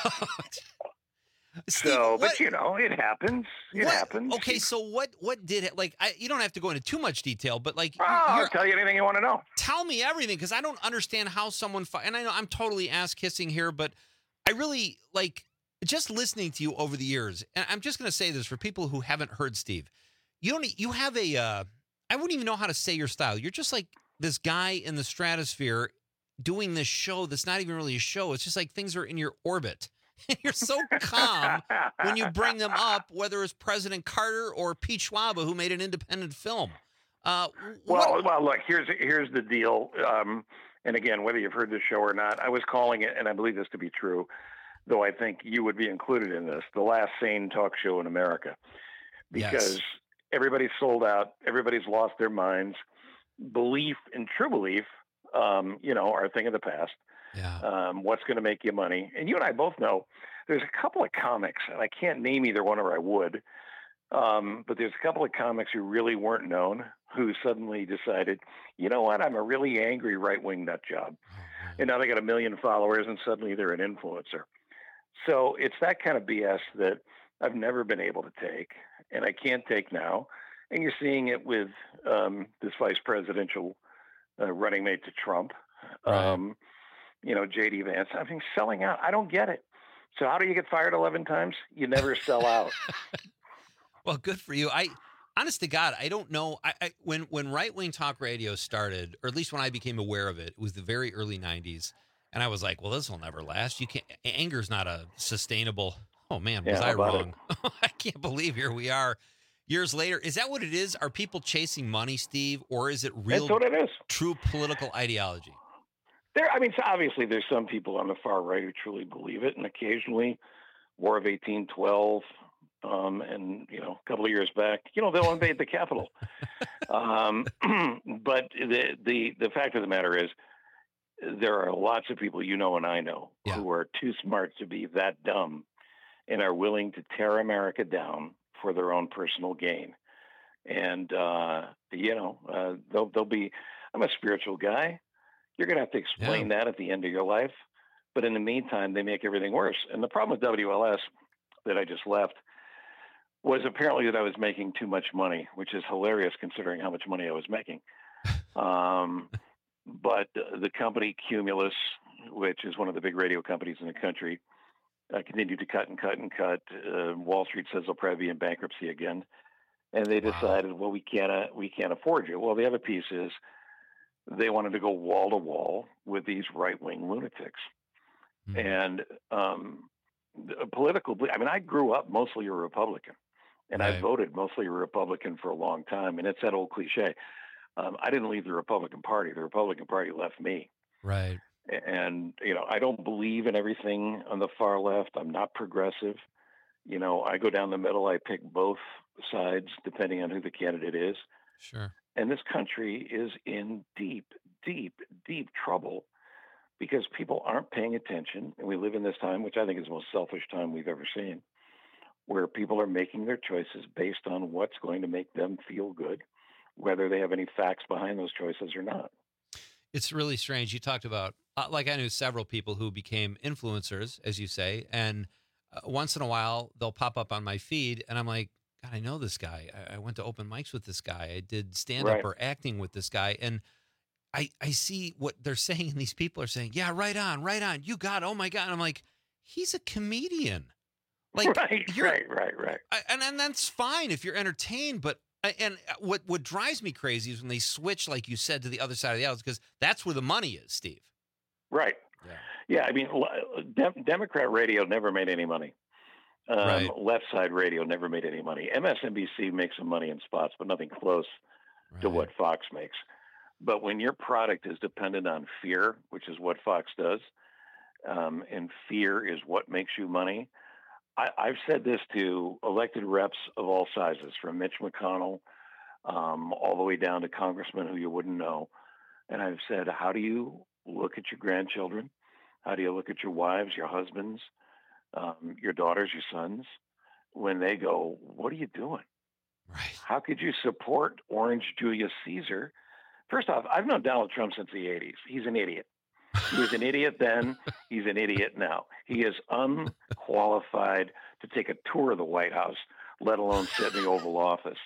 Steve, so, but what- you know, it happens. It What- happens. Okay, so what what did it, like, I, you don't have to go into too much detail, but, like, Oh, I'll you're- tell you anything you want to know. tell me everything, because I don't understand how someone, fi- and I know I'm totally ass-kissing here, but I really, like, just listening to you over the years, and I'm just going to say this for people who haven't heard Steve, you don't, you have a, uh, I wouldn't even know how to say your style. You're just like this guy in the stratosphere doing this show that's not even really a show. It's just like things are in your orbit. You're so calm when you bring them up, whether it's President Carter or Pete Schwaba, who made an independent film. Uh, Well, well, look, here's here's the deal. Um, and again, whether you've heard this show or not, I was calling it, and I believe this to be true, though I think you would be included in this, the last sane talk show in America. Because Yes. everybody's sold out, everybody's lost their minds. Belief and true belief, um, you know, are a thing of the past. Yeah. Um, what's going to make you money? And you and I both know there's a couple of comics, and I can't name either one, or I would. Um, but there's a couple of comics who really weren't known, who suddenly decided, you know what, I'm a really angry right-wing nut job. And now they got a million followers, and suddenly they're an influencer. So it's that kind of B S that I've never been able to take, and I can't take now. And you're seeing it with um, this vice presidential uh, running mate to Trump, um, you know, J D Vance. I mean, selling out. I don't get it. So how do you get fired eleven times? You never sell out. Well, good for you. I, honest to God, I don't know. I, I when when right wing talk radio started, or at least when I became aware of it, it was the very early nineties, and I was like, well, this will never last. You can't. Anger's not a sustainable. Oh man, was Yeah, I how about wrong? I can't believe here we are, years later. Is that what it is? Are people chasing money, Steve, or is it real? That's what it is. True political ideology. There, I mean, so obviously there's some people on the far right who truly believe it, and occasionally War of eighteen twelve, um, and, you know, a couple of years back, you know, they'll invade the Capitol. um, but the, the, the fact of the matter is there are lots of people, you know, and I know, Yeah. who are too smart to be that dumb and are willing to tear America down for their own personal gain. And, uh, you know, uh, they'll, they'll be, I'm a spiritual guy. You're going to have to explain that at the end of your life. But in the meantime, they make everything worse. And the problem with W L S that I just left was apparently that I was making too much money, which is hilarious considering how much money I was making. Um, but the company Cumulus, which is one of the big radio companies in the country, uh, continued to cut and cut and cut. Uh, Wall Street says they'll probably be in bankruptcy again. And they decided, well, we can't, uh, we can't afford you. Well, the other piece is they wanted to go wall to wall with these right-wing lunatics. Mm-hmm. And um, political, I mean, I grew up mostly a Republican, and Right. I voted mostly a Republican for a long time. And it's that old cliche. Um, I didn't leave the Republican Party. The Republican Party left me. Right. And, you know, I don't believe in everything on the far left. I'm not progressive. You know, I go down the middle. I pick both sides depending on who the candidate is. Sure. And this country is in deep, deep, deep trouble because people aren't paying attention. And we live in this time, which I think is the most selfish time we've ever seen, where people are making their choices based on what's going to make them feel good, whether they have any facts behind those choices or not. It's really strange. You talked about, uh, like I knew several people who became influencers, as you say, and uh, once in a while they'll pop up on my feed and I'm like, God, I know this guy. I, I went to open mics with this guy. I did stand-up Right. or acting with this guy. And I, I see what they're saying, and these people are saying, yeah, right on, right on. You got it. Oh, my God. And I'm like, he's a comedian. Like, right, right, right, right. And and that's fine if you're entertained, but and what what drives me crazy is when they switch, like you said, to the other side of the aisle, because that's where the money is, Steve. Right. Yeah. Yeah. I mean, Dem- Democrat radio never made any money. Um, Right. Left side radio never made any money. M S N B C makes some money in spots, but nothing close to what Fox makes. But when your product is dependent on fear, which is what Fox does, um, and fear is what makes you money. I, I've said this to elected reps of all sizes, from Mitch McConnell um, all the way down to congressmen who you wouldn't know. And I've said, how do you look at your grandchildren? How do you look at your wives, your husbands, um, your daughters, your sons, when they go, what are you doing? Right. How could you support Orange Julius Caesar? First off, I've known Donald Trump since the eighties. He's an idiot. He was an idiot then. He's an idiot now. He is unqualified to take a tour of the White House, let alone sit in the Oval Office.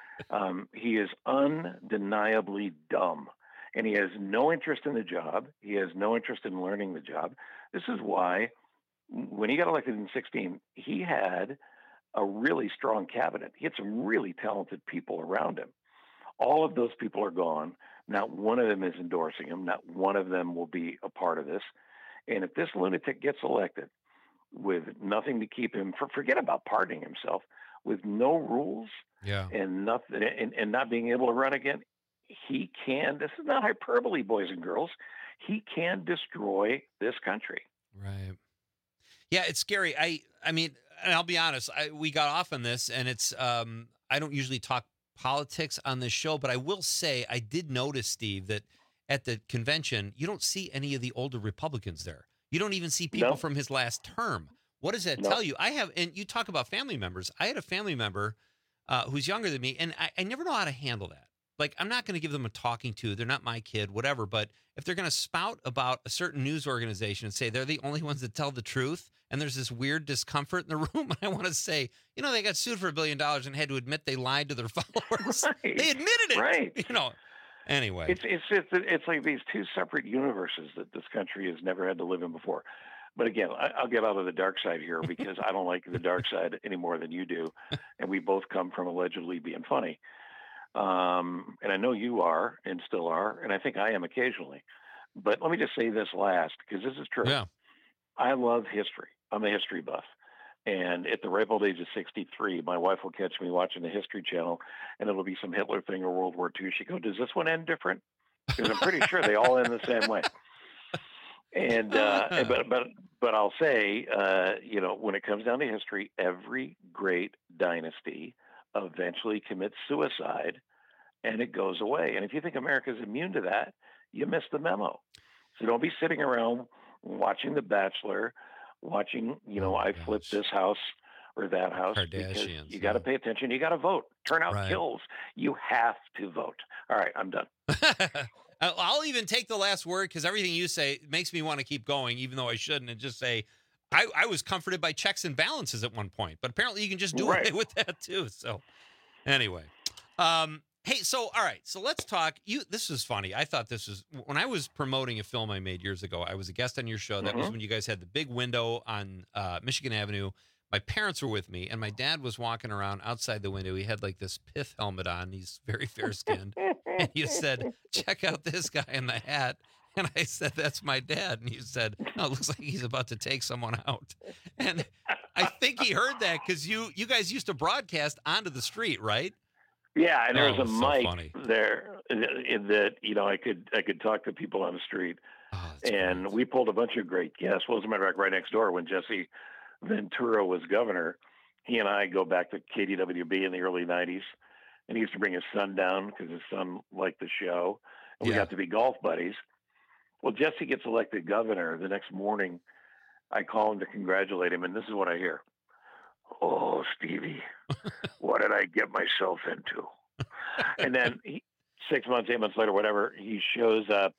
Um, he is undeniably dumb, and he has no interest in the job. He has no interest in learning the job. This is why when he got elected in sixteen, he had a really strong cabinet. He had some really talented people around him. All of those people are gone. Not one of them is endorsing him. Not one of them will be a part of this. And if this lunatic gets elected with nothing to keep him, for, forget about pardoning himself, with no rules Yeah. and nothing, and, and not being able to run again, he can. This is not hyperbole, boys and girls. He can destroy this country. Right. Yeah, it's scary. I I mean, and I'll be honest, I, we got off on this, and it's um I don't usually talk politics on this show, but I will say I did notice, Steve, that at the convention, you don't see any of the older Republicans there. You don't even see people No. from his last term. What does that No. tell you? I have, and you talk about family members. I had a family member uh, who's younger than me, and I, I never know how to handle that. Like, I'm not going to give them a talking to. They're not my kid, whatever. But if they're going to spout about a certain news organization and say they're the only ones that tell the truth, and there's this weird discomfort in the room, I want to say, you know, they got sued for a billion dollars and had to admit they lied to their followers. Right. They admitted it. Right. You know. Anyway. It's it's it's it's like these two separate universes that this country has never had to live in before. But again, I, I'll get out of the dark side here because I don't like the dark side any more than you do, and we both come from allegedly being funny. Um, and I know you are and still are, and I think I am occasionally. But let me just say this last, because this is true. Yeah. I love history. I'm a history buff. And at the ripe old age of sixty-three, my wife will catch me watching the History Channel, and it'll be some Hitler thing or World War Two. She go, does this one end different? Because I'm pretty sure they all end the same way. And uh, but but but I'll say, uh, you know, when it comes down to history, every great dynasty eventually commits suicide, and it goes away. And if you think America's immune to that, you missed the memo. So don't be sitting around watching The Bachelor, watching, you know, Oh, I gosh. flipped this house or that house. Because Kardashians, you got to pay attention. You got to vote. Turnout Right. kills. You have to vote. All right, I'm done. I'll I'll even take the last word because everything you say makes me want to keep going, even though I shouldn't, and just say, I, I was comforted by checks and balances at one point, but apparently you can just do Right. away with that too. So anyway, um, hey, so all right, so let's talk. You, this is funny. I thought this was when I was promoting a film I made years ago. I was a guest on your show. That was Mhm. when you guys had the big window on uh, Michigan Avenue. My parents were with me, and my dad was walking around outside the window. He had like this pith helmet on. He's very fair skinned. And you said, check out this guy in the hat. And I said, that's my dad. And you said, no, it looks like he's about to take someone out. And I think he heard that because you you guys used to broadcast onto the street, right? Yeah, and there Oh, was a it's so mic funny. there in that, you know, I could I could talk to people on the street. Oh, and we pulled a bunch of great guests. Well, as a matter of fact, right next door when Jesse Ventura was governor, he and I go back to K D W B in the early nineties. And he used to bring his son down because his son liked the show. And we Yeah. got to be golf buddies. Well, Jesse gets elected governor. The next morning, I call him to congratulate him. And this is what I hear. Oh, Stevie, what did I get myself into? And then he, six months, eight months later, whatever, he shows up,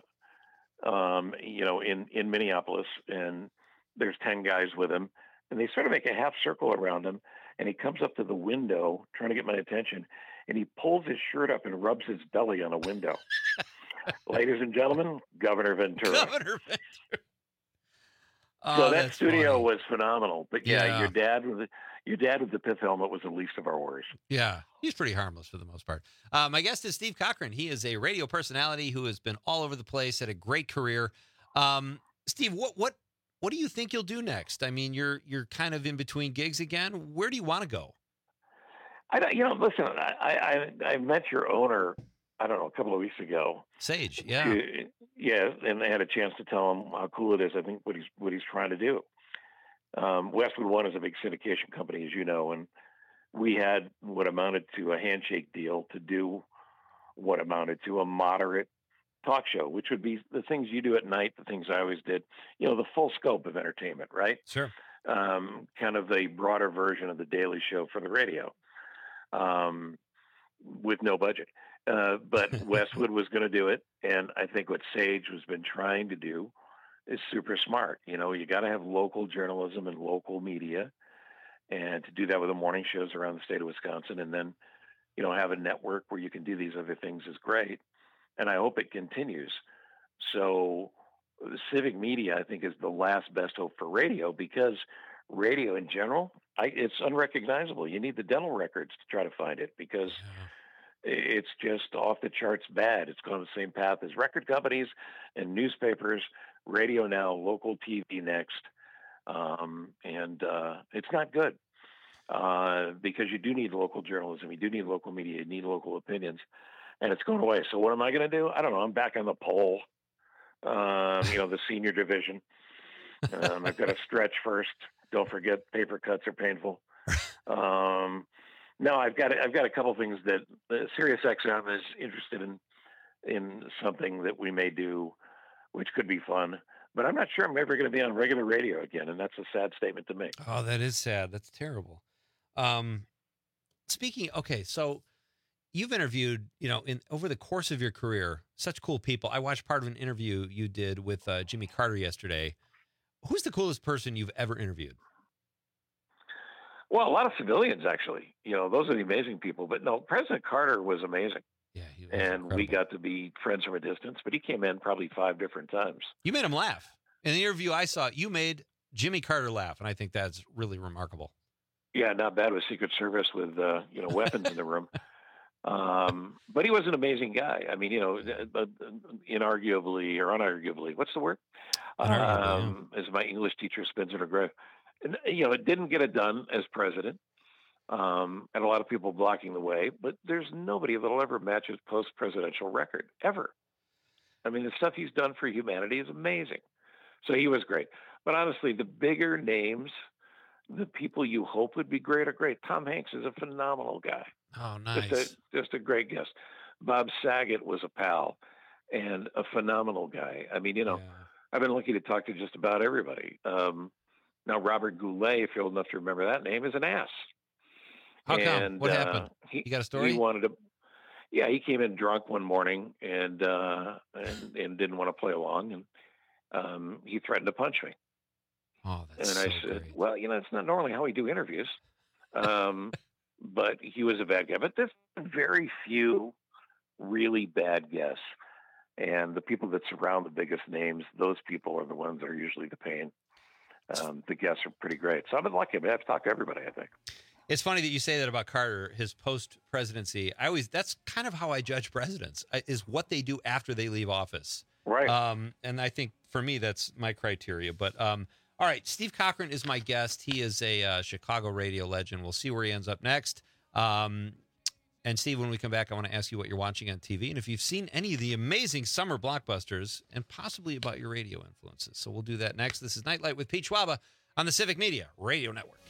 um, you know, in, in Minneapolis, and there's ten guys with him, and they sort of make a half circle around him, and he comes up to the window trying to get my attention, and he pulls his shirt up and rubs his belly on a window. Ladies and gentlemen, Governor Ventura. Governor Ventura. Oh, so that that's studio funny. was phenomenal. But yeah, Yeah. your dad with the, your dad with the pith helmet was the least of our worries. Yeah, he's pretty harmless for the most part. Uh, my guest is Steve Cochran. He is a radio personality who has been all over the place, had a great career. Um, Steve, what what what do you think you'll do next? I mean, you're you're kind of in between gigs again. Where do you want to go? I don't, you know, listen, I, I I met your owner, I don't know, a couple of weeks ago. Sage, yeah. To- yeah, and I had a chance to tell him how cool it is. I think what he's what he's trying to do. Um, Westwood One is a big syndication company, as you know, and we had what amounted to a handshake deal to do what amounted to a moderate talk show, which would be the things you do at night, the things I always did, you know, the full scope of entertainment, right? Sure. Um, kind of a broader version of the Daily Show for the radio, um, with no budget. Uh, but Westwood was going to do it, and I think what Sage has been trying to do is super smart. You know, you got to have local journalism and local media, and to do that with the morning shows around the state of Wisconsin, and then, you know, have a network where you can do these other things is great. And I hope it continues. So the civic media, I think, is the last best hope for radio, because radio in general, I, it's unrecognizable. You need the dental records to try to find it, because it's just off the charts bad. It's gone the same path as record companies and newspapers, radio now, local T V next. Um, and uh, it's not good, uh, because you do need local journalism. You do need local media. You need local opinions. And it's going away. So what am I going to do? I don't know. I'm back on the pole, um, you know, the senior division. Um, I've got to stretch first. Don't forget, paper cuts are painful. Um, no, I've got I've got a couple things that uh, Sirius X M is interested in in something that we may do, which could be fun. But I'm not sure I'm ever going to be on regular radio again, and that's a sad statement to make. Oh, that is sad. That's terrible. Um, speaking, okay, so you've interviewed, you know, in over the course of your career, such cool people. I watched part of an interview you did with uh, Jimmy Carter yesterday. Who's the coolest person you've ever interviewed? Well, a lot of civilians, actually. You know, those are the amazing people. But no, President Carter was amazing. Yeah, he was and incredible. we got to be friends from a distance. But he came in probably five different times. You made him laugh. In the interview I saw, you made Jimmy Carter laugh, and I think that's really remarkable. Yeah, not bad with Secret Service with uh, you know weapons in the room. Um, but he was an amazing guy. I mean, you know, inarguably or unarguably, what's the word? Um, as my English teacher spins in her grave. And, you know, it didn't get it done as president, um, and a lot of people blocking the way, but there's nobody that'll ever match his post-presidential record, ever. I mean, the stuff he's done for humanity is amazing. So he was great. But honestly, the bigger names, the people you hope would be great are great. Tom Hanks is a phenomenal guy. Oh, nice. Just a, just a great guest. Bob Saget was a pal and a phenomenal guy. I mean, you know, yeah. I've been lucky to talk to just about everybody. Um, now, Robert Goulet, if you're old enough to remember that name, is an ass. How and, come? What uh, happened? He, you got a story? He wanted to. Yeah, he came in drunk one morning and uh, and, and didn't want to play along, and um, he threatened to punch me. Oh, that's and I so said, great. well, you know, it's not normally how we do interviews. Um, but he was a bad guy. But there's very few really bad guests. And the people that surround the biggest names, those people are the ones that are usually the pain. Um, the guests are pretty great. So I've been lucky. I have to talk to everybody, I think. It's funny that you say that about Carter, his post-presidency. I always, that's kind of how I judge presidents, is what they do after they leave office. Right. Um, and I think for me, that's my criteria. But um, all right, Steve Cochran is my guest. He is a uh, Chicago radio legend. We'll see where he ends up next. Um, and Steve, when we come back, I want to ask you what you're watching on T V and if you've seen any of the amazing summer blockbusters and possibly about your radio influences. So we'll do that next. This is Nightlight with Pete Schwaba on the Civic Media Radio Network.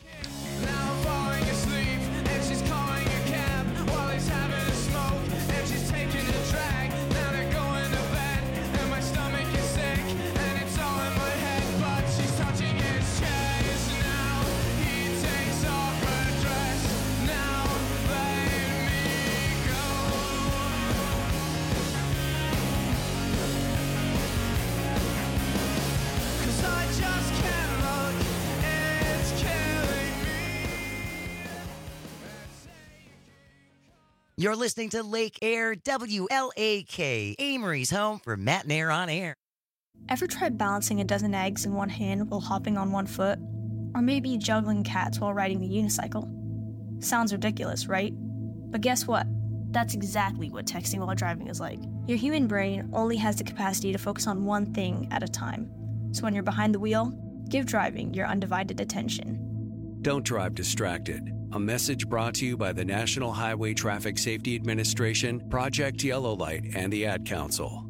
You're listening to Lake Air W L A K, Amory's home for Matt and Air on Air. Ever tried balancing a dozen eggs in one hand while hopping on one foot? Or maybe juggling cats while riding a unicycle? Sounds ridiculous, right? But guess what? That's exactly what texting while driving is like. Your human brain only has the capacity to focus on one thing at a time. So when you're behind the wheel, give driving your undivided attention. Don't drive distracted. A message brought to you by the National Highway Traffic Safety Administration, Project Yellow Light, and the Ad Council.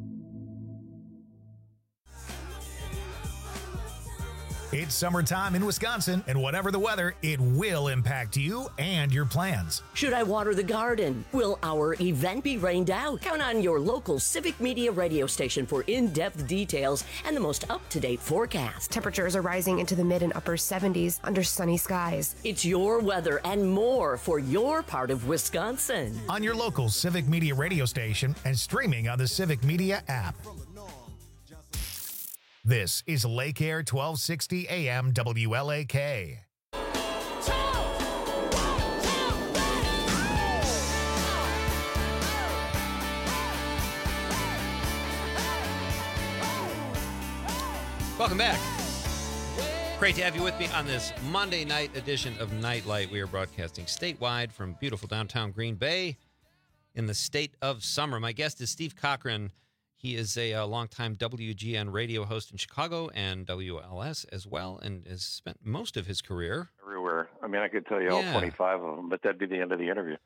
It's summertime in Wisconsin, and whatever the weather, it will impact you and your plans. Should I water the garden? Will our event be rained out? Count on your local Civic Media radio station for in-depth details and the most up-to-date forecast. Temperatures are rising into the mid and upper seventies under sunny skies. It's your weather and more for your part of Wisconsin. On your local Civic Media radio station and streaming on the Civic Media app. This is Lake Air twelve sixty A M W L A K. Welcome back. Great to have you with me on this Monday night edition of Nightlight. We are broadcasting statewide from beautiful downtown Green Bay in the state of summer. My guest is Steve Cochran. He is a, a longtime W G N radio host in Chicago and W L S as well, and has spent most of his career everywhere. I mean, I could tell you Yeah. all twenty-five of them, but that'd be the end of the interview.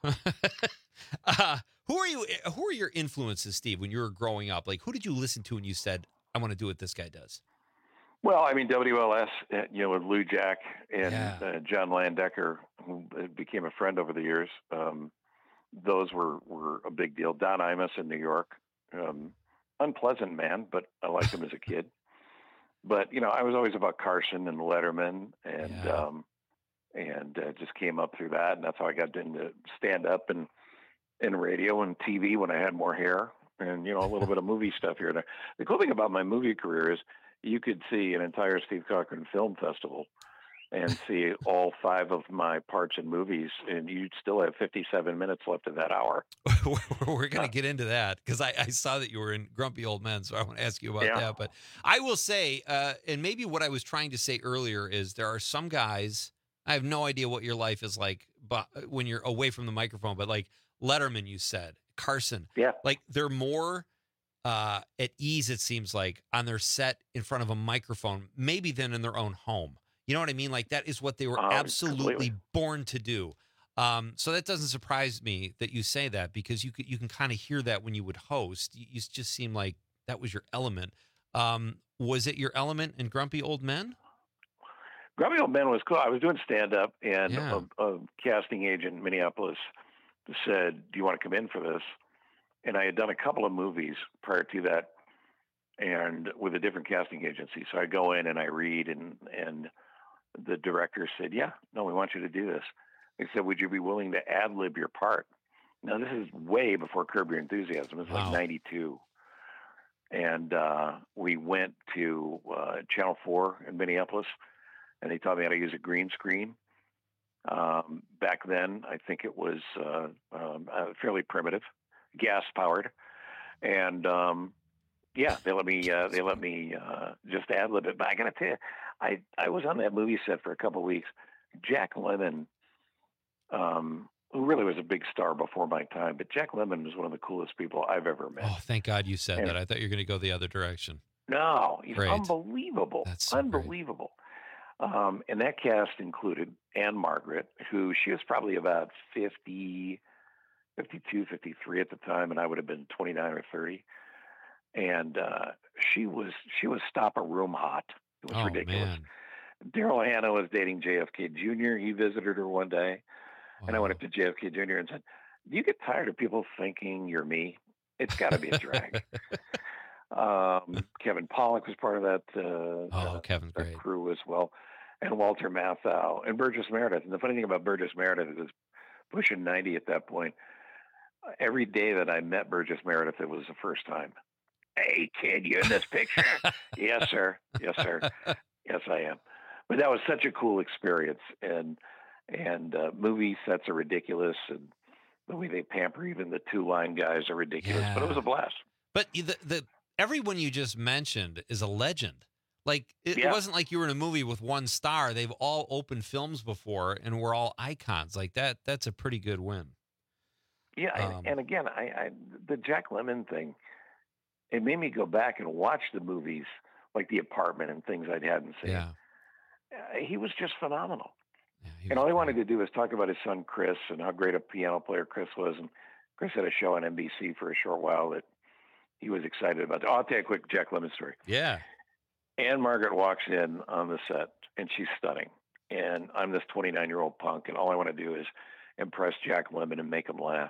uh, who are you? Who are your influences, Steve? When you were growing up, like who did you listen to and you said, "I want to do what this guy does"? Well, I mean, W L S, uh, you know, with Lou Jack and Yeah. uh, John Landecker, who became a friend over the years. Um, those were, were a big deal. Don Imus in New York. Um, unpleasant man, but I liked him as a kid. But, you know, I was always about Carson and Letterman and, Yeah. um, and uh, just came up through that. And that's how I got into stand up and, and radio and T V when I had more hair and, you know, a little bit of movie stuff here and there. The cool thing about my movie career is you could see an entire Steve Cochran Film Festival and see all five of my parts in movies, and you'd still have fifty-seven minutes left of that hour. We're going to get into that because I, I saw that you were in Grumpy Old Men, so I want to ask you about Yeah. that. But I will say, uh, and maybe what I was trying to say earlier is there are some guys, I have no idea what your life is like but when you're away from the microphone, but like Letterman, you said, Carson, yeah, like they're more uh, at ease, it seems like, on their set in front of a microphone, maybe than in their own home. You know what I mean? Like that is what they were Oh, absolutely completely. born to do. Um, so that doesn't surprise me that you say that because you could, you can kind of hear that when you would host. You, you just seem like that was your element. Um, was it your element in Grumpy Old Men? Grumpy Old Men was cool. I was doing stand up, and Yeah. a, a casting agent in Minneapolis said, "Do you want to come in for this?" And I had done a couple of movies prior to that, and with a different casting agency. So I go in and I read, and and the director said, "Yeah, no, we want you to do this." He said, "Would you be willing to ad lib your part?" Now this is way before Curb Your Enthusiasm. It's Wow. like ninety-two. And uh, we went to uh, Channel four in Minneapolis, and they taught me how to use a green screen. Um, back then, I think it was uh, um, uh, fairly primitive, gas powered, and um, yeah, they let me uh, they let me uh, just ad lib it. But I got to tell you, I I was on that movie set for a couple of weeks. Jack Lemmon, um, who really was a big star before my time, but Jack Lemmon was one of the coolest people I've ever met. Oh, thank God you said And- that. I thought you were going to go the other direction. No, he's Great. unbelievable. That's so great. unbelievable. Um, and that cast included Anne Margaret, who she was probably about fifty, fifty-two, fifty-three at the time, and I would have been twenty-nine or thirty. And uh, she was she was stop a room hot. It was Oh, ridiculous. man. Daryl Hannah was dating J F K Junior He visited her one day, and I went up to J F K Junior and said, "Do you get tired of people thinking you're me? It's got to be a drag." Um, Kevin Pollak was part of that, uh, Oh, Kevin's that great. crew as well, and Walter Matthau and Burgess Meredith. And the funny thing about Burgess Meredith is pushing ninety at that point. Every day that I met Burgess Meredith, it was the first time. "Hey, kid, you in this picture?" "Yes, sir. Yes, sir. Yes, I am." But that was such a cool experience, and and uh, movie sets are ridiculous, and the way they pamper even the two line guys are ridiculous. But it was a blast. But the the everyone you just mentioned is a legend. Like, it, Yeah. it wasn't like you were in a movie with one star. They've all opened films before, and we're all icons. Like, that. that's a pretty good win. Yeah, and, Um, and again, I, I the Jack Lemmon thing, it made me go back and watch the movies like The Apartment and things I hadn't seen. Yeah. Uh, he was just phenomenal. And all he wanted to do was talk about his son Chris and how great a piano player Chris was. And Chris had a show on N B C for a short while that he was excited about. Oh, I'll tell you a quick Jack Lemmon story. Yeah. Anne Margaret walks in on the set, and she's stunning. And I'm this twenty-nine-year-old punk, and all I want to do is impress Jack Lemmon and make him laugh.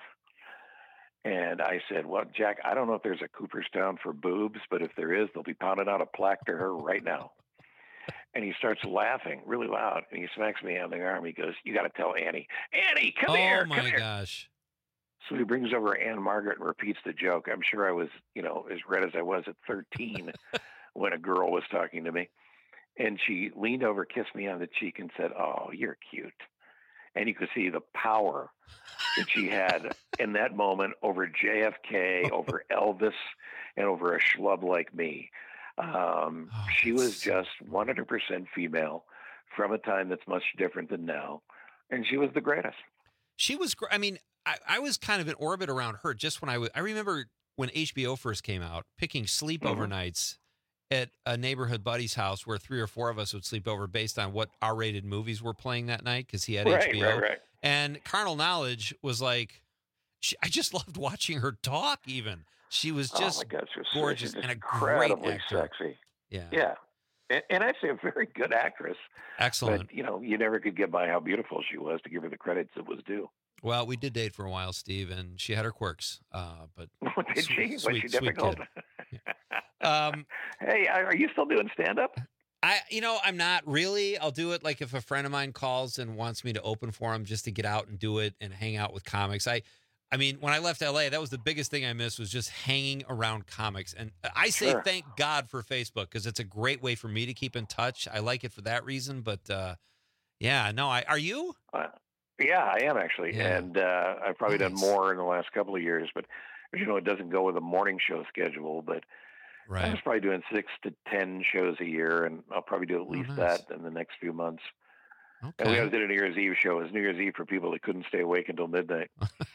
And I said, well, Jack, I don't know if there's a Cooperstown for boobs, but if there is, they'll be pounding out a plaque to her right now. And he starts laughing really loud, and he smacks me on the arm. He goes, you got to tell Annie. Annie, come oh, here, my come here. gosh. So he brings over Anne Margaret and repeats the joke. I'm sure I was, you know, as red as I was at thirteen when a girl was talking to me. And she leaned over, kissed me on the cheek, and said, oh, you're cute. And you could see the power that she had in that moment over J F K, over Elvis, and over a schlub like me. Um, Oh, she was so just one hundred percent female from a time that's much different than now. And she was the greatest. She was, gr- I mean, I, I was kind of in orbit around her just when I was, I remember when H B O first came out, picking sleepover Mhm. nights at a neighborhood buddy's house where three or four of us would sleep over based on what R-rated movies were playing that night because he had Right, H B O. right, right. And Carnal Knowledge was like, she, I just loved watching her talk even. She was just oh my God, she was gorgeous she's just and a incredibly great actor. sexy. Yeah. Yeah. And, and actually a very good actress. Excellent. But, you know, you never could get by how beautiful she was to give her the credits that was due. Well, we did date for a while, Steve, and she had her quirks. Uh, but Did sweet, she? Was sweet, she sweet difficult? kid. Um, hey, are you still doing stand-up? I, you know, I'm not really. I'll do it like if a friend of mine calls and wants me to open for him just to get out and do it and hang out with comics. I, I mean, when I left L A, that was the biggest thing I missed was just hanging around comics. And I say Sure. thank God for Facebook because it's a great way for me to keep in touch. I like it for that reason. But uh, yeah, no, I are you? Uh, yeah, I am actually. Yeah. And uh, I've probably done Nice. more in the last couple of years. But, as you know, it doesn't go with a morning show schedule. But I Right. was probably doing six to ten shows a year, and I'll probably do at Oh, least nice. that in the next few months. And we Okay. always did a New Year's Eve show. It was New Year's Eve for people that couldn't stay awake until midnight.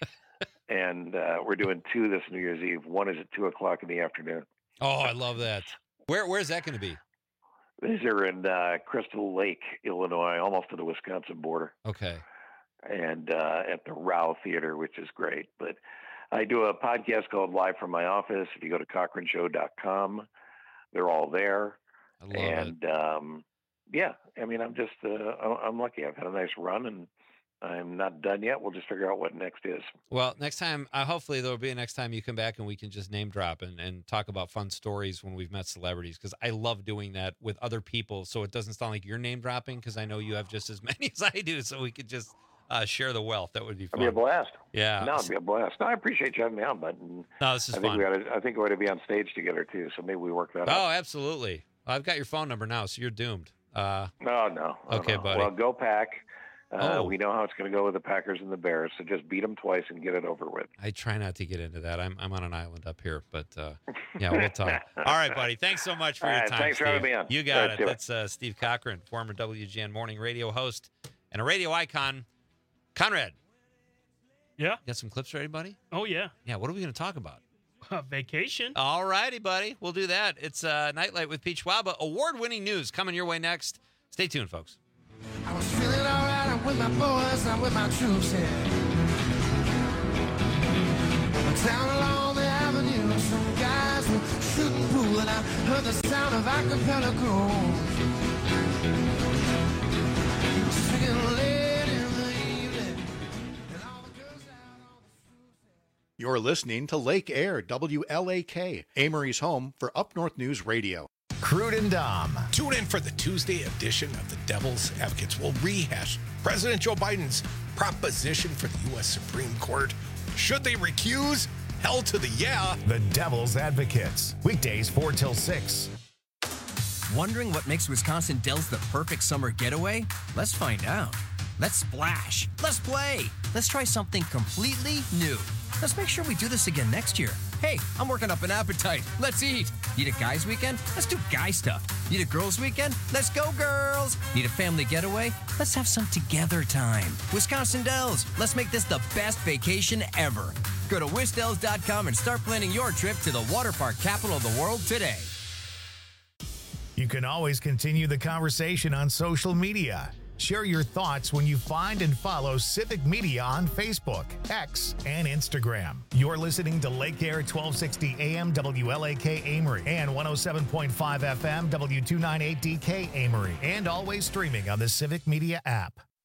and uh, we're doing two this New Year's Eve. One is at two o'clock in the afternoon. Oh, I love that. Where Where's that going to be? These are in uh, Crystal Lake, Illinois, almost to the Wisconsin border, Okay. and uh, at the Rao Theater, which is great. But I do a podcast called Live from My Office. If you go to Cochran Show dot com, they're all there. I love and um, yeah, I mean, I'm just uh, I'm I'm lucky. I've had a nice run, and I'm not done yet. We'll just figure out what next is. Well, next time, uh, hopefully there'll be a next time you come back and we can just name drop and, and talk about fun stories when we've met celebrities because I love doing that with other people so it doesn't sound like you're name dropping because I know you have just as many as I do so we could just uh, share the wealth. That would be fun. It'd be a blast. Yeah. No, it'd be a blast. No, I appreciate you having me on, but No, this is I think fun. we ought to, I think we ought to be on stage together too. So maybe we work that Oh, out. absolutely. Well, I've got your phone number now, so you're doomed. Uh, No, no. no, Okay, no. buddy. Well, go Pack. Uh, Oh. We know how it's going to go with the Packers and the Bears, so just beat them twice and get it over with. I try not to get into that. I'm I'm on an island up here, but uh, yeah, we'll talk. All right, buddy. Thanks so much for All your right, time. thanks for Steve. having me on. You All got right, it. do it. That's uh, Steve Cochran, former W G N morning radio host and a radio icon. Conrad. Yeah. You got some clips ready, buddy? Oh, yeah. Yeah. What are we going to talk about? Vacation. All righty, buddy. We'll do that. It's uh, Nightlight with Pete Schwaba. Award-winning news coming your way next. Stay tuned, folks. I was feeling alright, I'm with my boys, I'm with my troops here. Down along the avenue, some guys were shooting pool, and I heard the sound of acapella crews. Singing late in the evening, and all the girls out on the You're listening to Lake Air, W L A K, Amory's home for Up North News Radio. Crude and Dom. Tune in for the Tuesday edition of the Devil's Advocates. We'll rehash President Joe Biden's proposition for the U S Supreme Court. Should they recuse? Hell to the yeah. The Devil's Advocates. Weekdays four till six. Wondering what makes Wisconsin Dells the perfect summer getaway? Let's find out. Let's splash. Let's play. Let's try something completely new. Let's make sure we do this again next year. Hey, I'm working up an appetite. Let's eat. Need a guy's weekend? Let's do guy stuff. Need a girl's weekend? Let's go, girls. Need a family getaway? Let's have some together time. Wisconsin Dells, let's make this the best vacation ever. Go to wisdells dot com and start planning your trip to the water park capital of the world today. You can always continue the conversation on social media. Share your thoughts when you find and follow Civic Media on Facebook, X, and Instagram. You're listening to Lake Air twelve sixty A M W L A K Amory and one oh seven point five F M W two ninety-eight D K Amory, and always streaming on the Civic Media app.